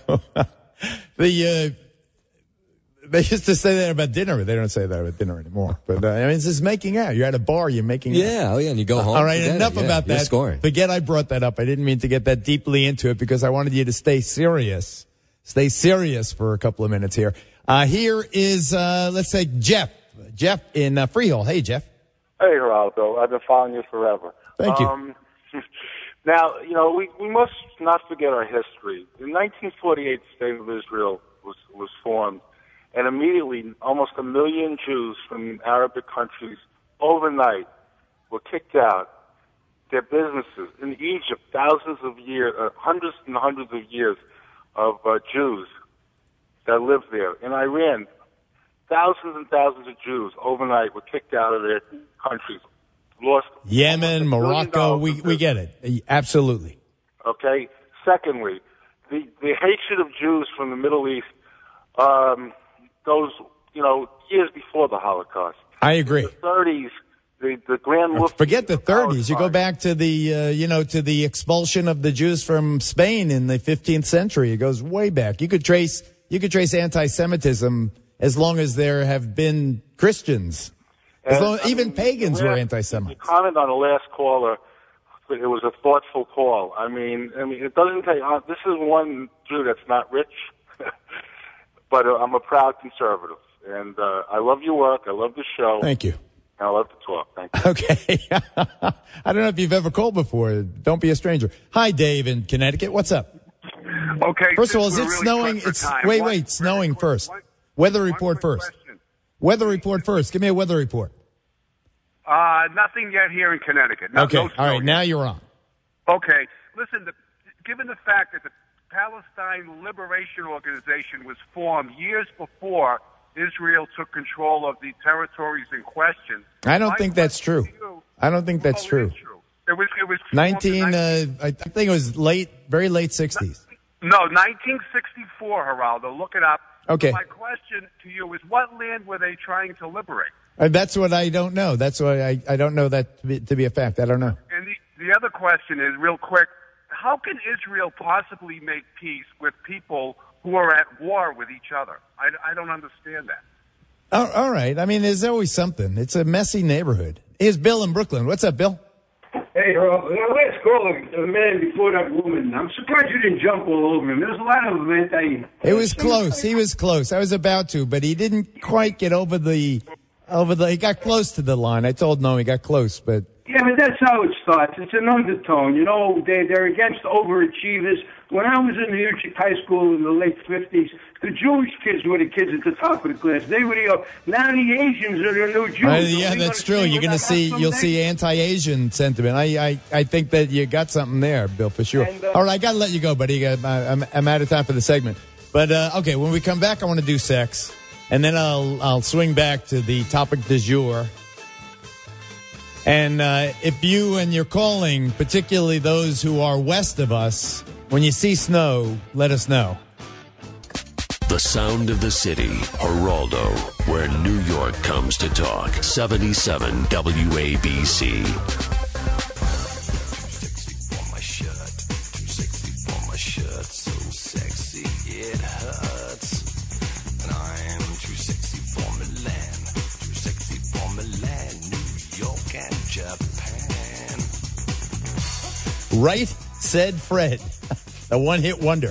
the, uh, they used to say that about dinner, but they don't say that about dinner anymore. But, uh, I mean, it's just making out. You're at a bar, you're making out. Yeah, oh yeah, and you go home. All right, forget enough it. Yeah, about you're that. Scoring. Forget I brought that up. I didn't mean to get that deeply into it because I wanted you to stay serious. Stay serious for a couple of minutes here. Uh, here is, uh, let's say, Jeff. Jeff in uh, Freehold. Hey, Jeff. Hey, Geraldo. I've been following you forever. Thank you. Um, now, you know, we, we must not forget our history. In nineteen forty-eight, the State of Israel was, was formed, and immediately almost a million Jews from Arabic countries overnight were kicked out. Their businesses in Egypt, thousands of years, uh, hundreds and hundreds of years of uh, Jews that lived there. In Iran, thousands and thousands of Jews overnight were kicked out of their countries. lost Yemen, almost a billion Morocco, dollars we, in we business. get it. Absolutely. Okay. Secondly, the the hatred of Jews from the Middle East um, goes, you know, years before the Holocaust. I agree. In the thirties, the the Grand Mufti. Forget the thirties. You go back to the, uh, you know, to the expulsion of the Jews from Spain in the fifteenth century. It goes way back. You could trace, you could trace anti-Semitism as long as there have been Christians. As And, long, I even mean, pagans the were last- anti-Semites. To comment on the last caller, it was a thoughtful call. I mean, I mean, it doesn't take. Uh, this is one Jew that's not rich, but uh, I'm a proud conservative, and uh, I love your work. I love the show. Thank you. And I love to talk. Thank you. Okay. I don't know if you've ever called before. Don't be a stranger. Hi, Dave in Connecticut. What's up? Okay. First of all, is since it we're really snowing? pressed for It's time, wait, one- wait, snowing first. Weather report first. Weather report first. Give me a weather report. Uh, nothing yet here in Connecticut. No, Okay. no All snow right. yet. Now you're on. Okay. Listen, the, given the fact that the Palestine Liberation Organization was formed years before Israel took control of the territories in question. I don't my think that's true. question to you- I don't think that's Oh, it true. is true. It was, it was formed in Nineteen. nineteen Uh, I think it was late, very late sixties. No, nineteen sixty-four, Geraldo. Look it up. Okay. My question to you is, what land were they trying to liberate? Uh, that's what I don't know. That's why I, I don't know that to be, to be a fact. I don't know. And the, the other question is, real quick, how can Israel possibly make peace with people who are at war with each other? I, I don't understand that. Oh, all right. I mean, there's always something. It's a messy neighborhood. Here's Bill in Brooklyn. What's up, Bill? Hey, Earl, now let's call a, a man before that woman. I'm surprised you didn't jump all over him. There's a lot of anti... It was close. He was close. I was about to, but he didn't quite get over the over the. He got close to the line. I told no, he got close, but Yeah, but that's how it starts. It's an undertone. You know, they, they're against overachievers. When I was in New York High School in the late fifties, the Jewish kids were the kids at the top of the class. They were the... Now the Asians are the new Jews. Uh, Are yeah, we that's gonna true. see You're going to that see, you'll someday? see anti-Asian sentiment. I, I, I think that you got something there, Bill, for sure. And, uh, All right, I got to let you go, buddy. I'm, I'm, I'm out of time for the segment. But uh, okay, when we come back, I want to do sex, and then I'll, I'll swing back to the topic du jour. And uh, if you and you're calling, particularly those who are west of us, when you see snow, let us know. The sound of the city, Geraldo, where New York comes to talk. seventy-seven W A B C. Right, said Fred, a one-hit wonder.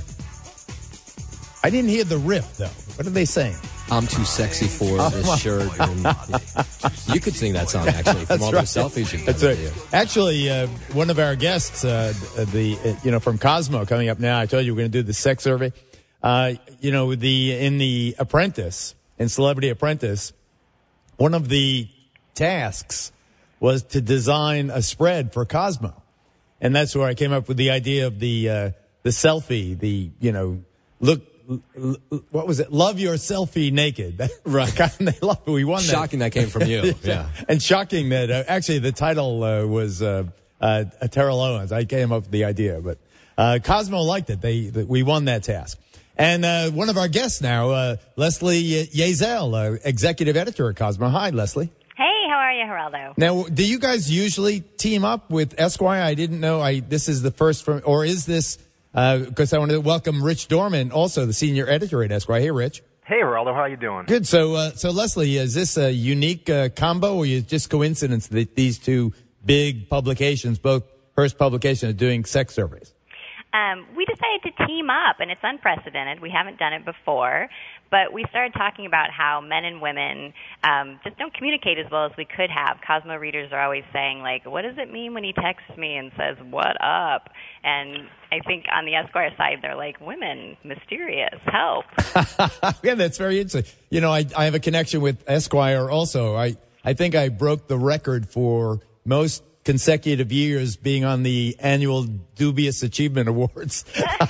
I didn't hear the riff, though. What are they saying? I'm too sexy for Oh, this my- shirt. And you could sing that song, actually, from That's all right. those selfies you've That's done right. with you. Actually, uh, one of our guests, uh, the uh, you know from Cosmo, coming up now. I told you we're going to do the sex survey. Uh, you know, the in the Apprentice, in Celebrity Apprentice, one of the tasks was to design a spread for Cosmo, and that's where I came up with the idea of the uh, the selfie. The you know look. What was it? Love your selfie naked. Right. They love it. We won that. Shocking that came from you. Yeah. And shocking that uh, actually the title uh, was uh, uh, Terrell Owens. I came up with the idea, but uh, Cosmo liked it. They, that we won that task. And uh, one of our guests now, uh, Leslie Yazel, uh, executive editor at Cosmo. Hi, Leslie. Hey, how are you, Geraldo? Now, do you guys usually team up with Esquire? I didn't know. I this is the first from, or is this? Because uh, I want to welcome Rich Dorman, also the senior editor at Esquire. Hey, Rich. Hey, Geraldo, how you doing? Good. So, uh, so Leslie, is this a unique uh, combo, or is it just coincidence that these two big publications, both Hearst publications, are doing sex surveys? Um, we decided to team up, and it's unprecedented. We haven't done it before, but we started talking about how men and women um, just don't communicate as well as we could have. Cosmo readers are always saying, like, what does it mean when he texts me and says, what up? And I think on the Esquire side, they're like, women, mysterious, help. Yeah, that's very interesting. You know, I, I have a connection with Esquire also. I, I think I broke the record for most consecutive years being on the annual Dubious Achievement Awards.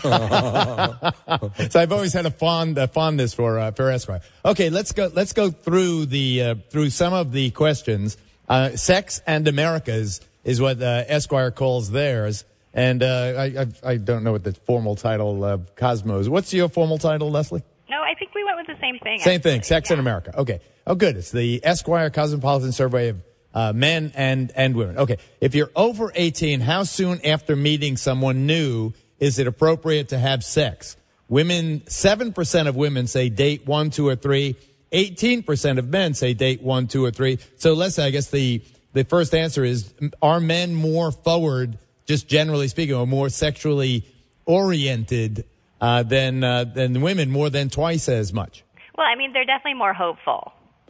So I've always had a fond a fondness for uh, for Esquire. Okay, let's go let's go through the uh, through some of the questions, Uh, Sex and America is, is what uh, Esquire calls theirs. And uh, I, I, I don't know what the formal title of Cosmo is. What's your formal title, Leslie? No, I think we went with the same thing. Same actually. thing, Sex yeah. and America. Okay. Oh, good. It's the Esquire Cosmopolitan Survey of uh, men and, and women. Okay. If you're over eighteen, how soon after meeting someone new is it appropriate to have sex? Women, seven percent of women say date one, two, or three. eighteen percent of men say date one, two, or three. So, Leslie, I guess the, the first answer is, are men more forward, just generally speaking, or more sexually oriented uh, than uh, than women, more than twice as much? Well, I mean, they're definitely more hopeful.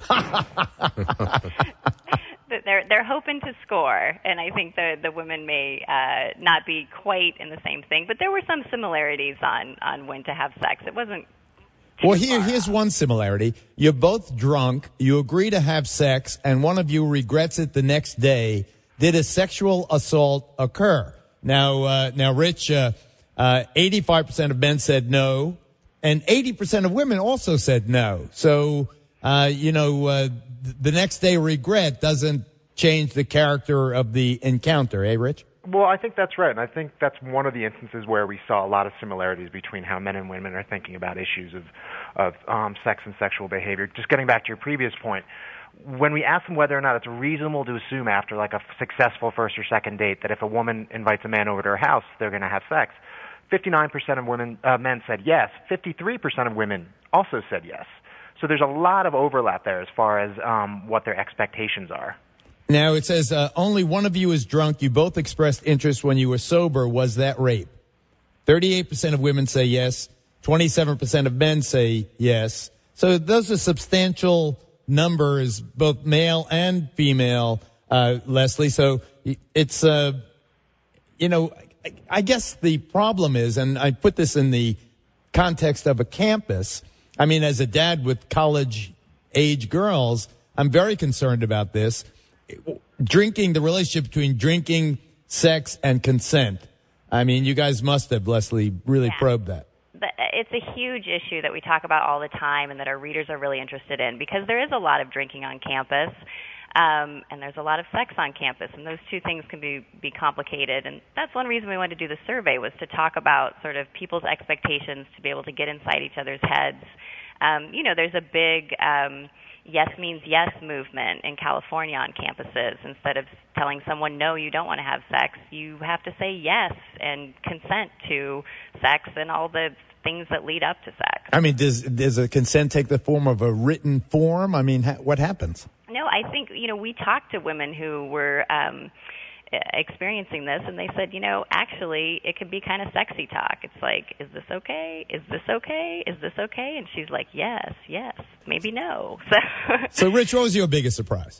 they're they're hoping to score, and I think the the women may uh, not be quite in the same thing, but there were some similarities on on when to have sex. It wasn't. Well, here here's one similarity. You're both drunk. You agree to have sex, and one of you regrets it the next day. Did a sexual assault occur? Now, uh, now, Rich, uh, uh, eighty-five percent of men said no, and eighty percent of women also said no. So, uh, you know, uh, the next day regret doesn't change the character of the encounter, eh, Rich? Well, I think that's right, and I think that's one of the instances where we saw a lot of similarities between how men and women are thinking about issues of, of um, sex and sexual behavior. Just getting back to your previous point, when we ask them whether or not it's reasonable to assume after like a successful first or second date that if a woman invites a man over to her house, they're going to have sex, fifty-nine percent of women, uh, men said yes. fifty-three percent of women also said yes. So there's a lot of overlap there as far as um, what their expectations are. Now, it says uh, only one of you is drunk. You both expressed interest when you were sober. Was that rape? thirty-eight percent of women say yes. twenty-seven percent of men say yes. So those are substantial numbers, both male and female, uh, Leslie. So it's, uh, you know, I, I guess the problem is, and I put this in the context of a campus. I mean, as a dad with college-age girls, I'm very concerned about this. Drinking, the relationship between drinking, sex, and consent. I mean, you guys must have, Leslie, really Yeah. probed that. It's a huge issue that we talk about all the time and that our readers are really interested in because there is a lot of drinking on campus um, and there's a lot of sex on campus, and those two things can be, be complicated. And that's one reason we wanted to do the survey, was to talk about sort of people's expectations, to be able to get inside each other's heads. Um, you know, there's a big um, yes means yes movement in California on campuses. Instead of telling someone, no, you don't want to have sex, you have to say yes and consent to sex and all the things that lead up to sex. I mean, does does a consent take the form of a written form? I mean, ha- what happens? No, I think, you know, we talked to women who were um, experiencing this, and they said, you know, actually, it can be kind of sexy talk. It's like, is this okay? Is this okay? Is this okay? And she's like, yes, yes, maybe no. So, so Rich, what was your biggest surprise?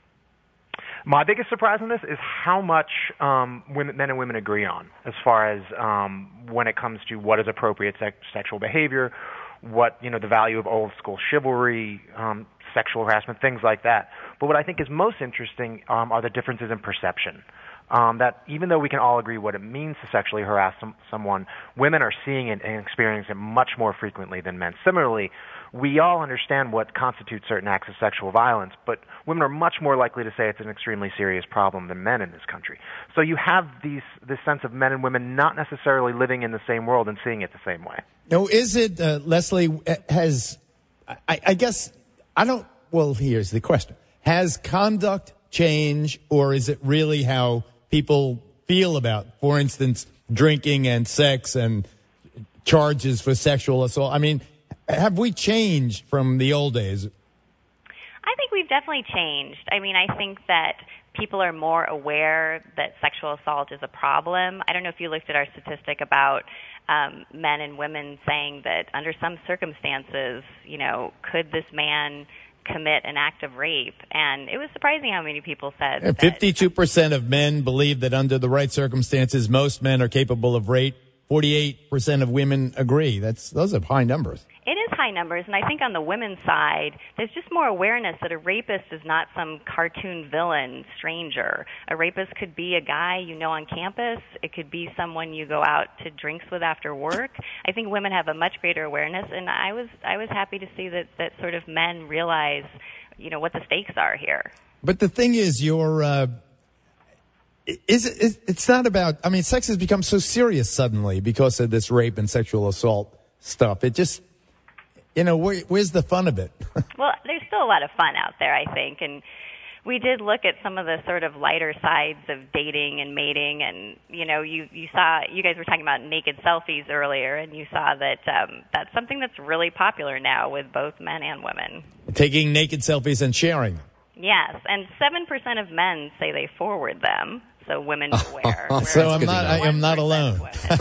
My biggest surprise in this is how much um, women, men and women agree on as far as um, when it comes to what is appropriate sex, sexual behavior, what, you know, the value of old school chivalry, um, sexual harassment, things like that. But what I think is most interesting um, are the differences in perception. Um, that even though we can all agree what it means to sexually harass some, someone, women are seeing it and experiencing it much more frequently than men. Similarly, we all understand what constitutes certain acts of sexual violence, but women are much more likely to say it's an extremely serious problem than men in this country. So you have these this sense of men and women not necessarily living in the same world and seeing it the same way. No, is it, uh, Leslie, has, I, I guess, I don't, well, here's the question. Has conduct changed, or is it really how people feel about, for instance, drinking and sex and charges for sexual assault? I mean, have we changed from the old days? I think we've definitely changed. I mean, I think that people are more aware that sexual assault is a problem. I don't know if you looked at our statistic about um, men and women saying that under some circumstances, you know, could this man commit an act of rape? And it was surprising how many people said that. fifty-two percent of men believe that under the right circumstances, most men are capable of rape. forty-eight percent of women agree. That's those are high numbers. It is high numbers, and I think on the women's side, there's just more awareness that a rapist is not some cartoon villain stranger. A rapist could be a guy you know on campus. It could be someone you go out to drinks with after work. I think women have a much greater awareness, and I was I was happy to see that, that sort of men realize, you know, what the stakes are here. But the thing is, you're, uh, is it, it's not about, I mean, sex has become so serious suddenly because of this rape and sexual assault stuff. It just, you know, where, where's the fun of it? Well, there's still a lot of fun out there, I think. And we did look at some of the sort of lighter sides of dating and mating. And, you know, you, you saw, you guys were talking about naked selfies earlier, and you saw that um, that's something that's really popular now with both men and women. Taking naked selfies and sharing them. Yes, and seven percent of men say they forward them, so women beware. So I'm not, I am not alone.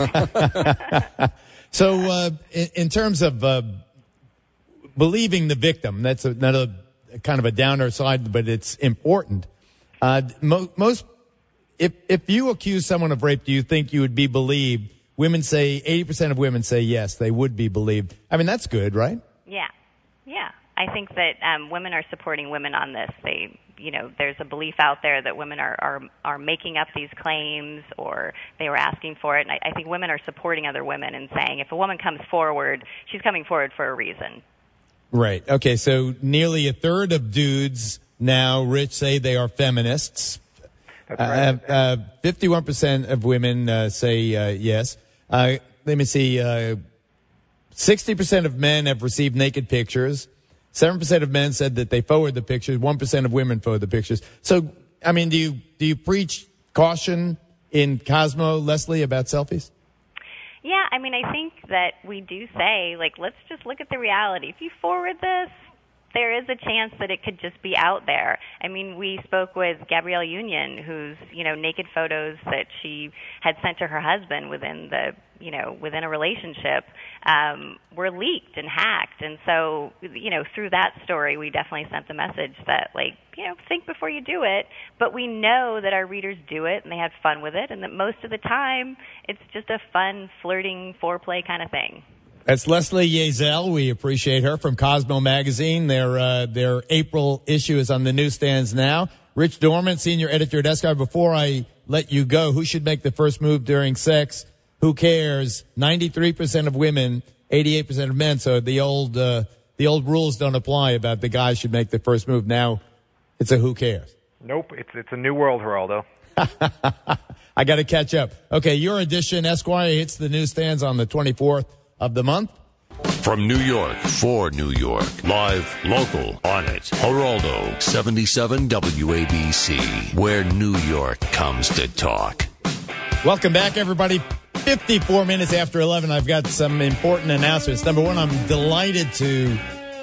So uh, in, in terms of uh, believing the victim, that's another kind of a downer side, but it's important. Uh, mo- most, if if you accuse someone of rape, do you think you would be believed? Women say, eighty percent of women say yes, they would be believed. I mean, that's good, right? Yeah, yeah. I think that um, women are supporting women on this. They, you know, there's a belief out there that women are, are, are making up these claims, or they were asking for it. And I, I think women are supporting other women and saying, if a woman comes forward, she's coming forward for a reason. Right. Okay. So nearly a third of dudes now, Rich, say they are feminists. That's right. Uh, uh, fifty-one percent of women uh, say uh, yes. Uh, let me see. Uh, sixty percent of men have received naked pictures. seven percent of men said that they forward the pictures. one percent of women forward the pictures. So, I mean, do you do you preach caution in Cosmo, Leslie, about selfies? Yeah, I mean, I think that we do say, like, let's just look at the reality. If you forward this, there is a chance that it could just be out there. I mean, we spoke with Gabrielle Union, whose, you know, naked photos that she had sent to her husband within the, you know, within a relationship um, were leaked and hacked. And so, you know, through that story, we definitely sent the message that, like, you know, think before you do it. But we know that our readers do it and they had fun with it, and that most of the time it's just a fun, flirting, foreplay kind of thing. That's Leslie Yezel. We appreciate her from Cosmo Magazine. Their uh, their April issue is on the newsstands now. Rich Dorman, senior editor at Esquire. Before I let you go, who should make the first move during sex? Who cares? ninety-three percent of women, eighty-eight percent of men. So the old uh, the old rules don't apply about the guy should make the first move. Now it's a who cares. Nope, it's it's a new world, Geraldo. I got to catch up. Okay, your edition, Esquire, hits the newsstands on the twenty-fourth of the month. From New York, for New York, live, local, on it. Geraldo, seventy-seven W A B C, where New York comes to talk. Welcome back, everybody. fifty-four minutes after eleven, I've got some important announcements. Number one, I'm delighted to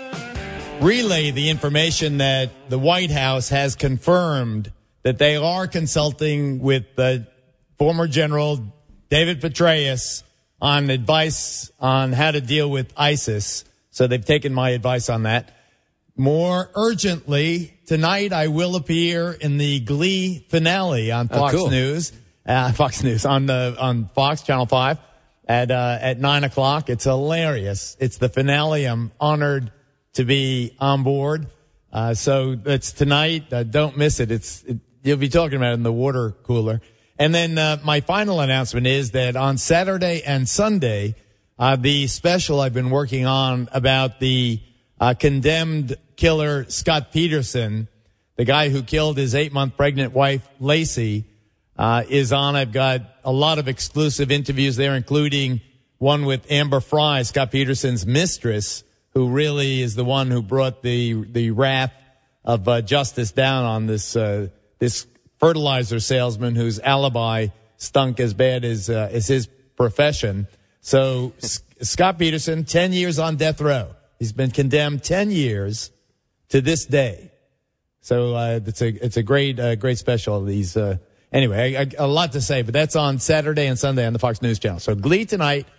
relay the information that the White House has confirmed that they are consulting with the former General David Petraeus on advice on how to deal with ISIS. So they've taken my advice on that. More urgently, tonight I will appear in the Glee finale on Fox oh, cool. News. Uh, Fox News on the on Fox Channel Five at uh, at nine o'clock. It's hilarious. It's the finale. I'm honored to be on board. Uh, so it's tonight. Uh, don't miss it. It's it, you'll be talking about it in the water cooler. And then uh, my final announcement is that on Saturday and Sunday, uh, the special I've been working on about the uh, condemned killer Scott Peterson, the guy who killed his eight-month pregnant wife Lacey, uh, is on. I've got a lot of exclusive interviews there, including one with Amber Fry, Scott Peterson's mistress, who really is the one who brought the the wrath of uh, justice down on this uh, this. fertilizer salesman whose alibi stunk as bad as uh, as his profession. So S- Scott Peterson, ten years on death row. He's been condemned ten years to this day. So uh, it's a it's a great uh, great special. These uh, anyway, I, I, a lot to say, but that's on Saturday and Sunday on the Fox News Channel. So Glee tonight.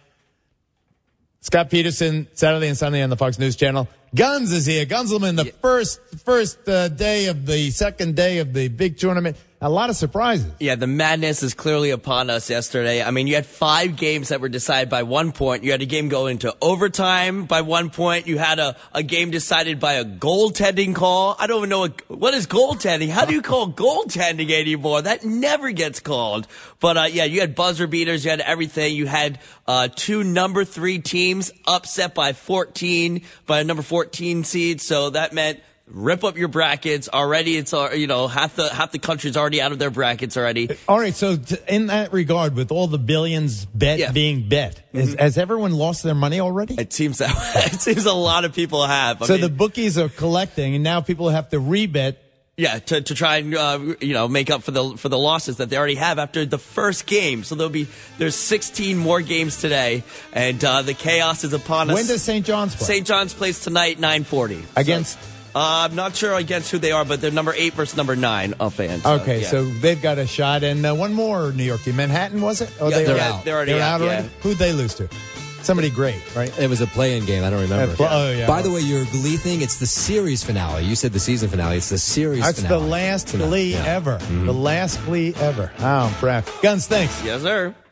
Scott Peterson, Saturday and Sunday on the Fox News Channel. Guns is here. Gunzelman, the yeah. first first uh, day of the second day of the big tournament. A lot of surprises. Yeah, the madness is clearly upon us yesterday. I mean, you had five games that were decided by one point. You had a game go into overtime by one point. You had a, a game decided by a goaltending call. I don't even know what, what is goaltending. How do you call goaltending anymore? That never gets called. But, uh, yeah, you had buzzer beaters. You had everything. You had uh, two number three teams upset by fourteen, by a number fourteen seed. So that meant rip up your brackets already. It's uh, you know half the half the country's already out of their brackets already. All right, so t- in that regard, with all the billions bet Yeah. being bet, is, Mhm. has everyone lost their money already? It seems that way. It seems a lot of people have. I so mean, the bookies are collecting, and now people have to rebet. yeah, to to try and uh, you know make up for the for the losses that they already have after the first game. So there'll be there's sixteen more games today, and uh, the chaos is upon us. When does Saint John's play? Saint John's plays tonight, nine forty. Against? So, uh, I'm not sure against who they are, but they're number eight versus number nine offhand. So, Okay, yeah. so they've got a shot, and uh, one more New York team, Manhattan, was it? Oh, Yeah, they they're were out. They're already They're out, out already. yeah. Who'd they lose to? Somebody great, right? It was a play-in game. I don't remember. Uh, pl- oh, yeah. By the way, your Glee thing, it's the series finale. You said the season finale. It's the series That's finale. the last Finale, Glee yeah. ever. Mhm. The last Glee ever. Oh, I'm proud. Guns, thanks. Yes, sir.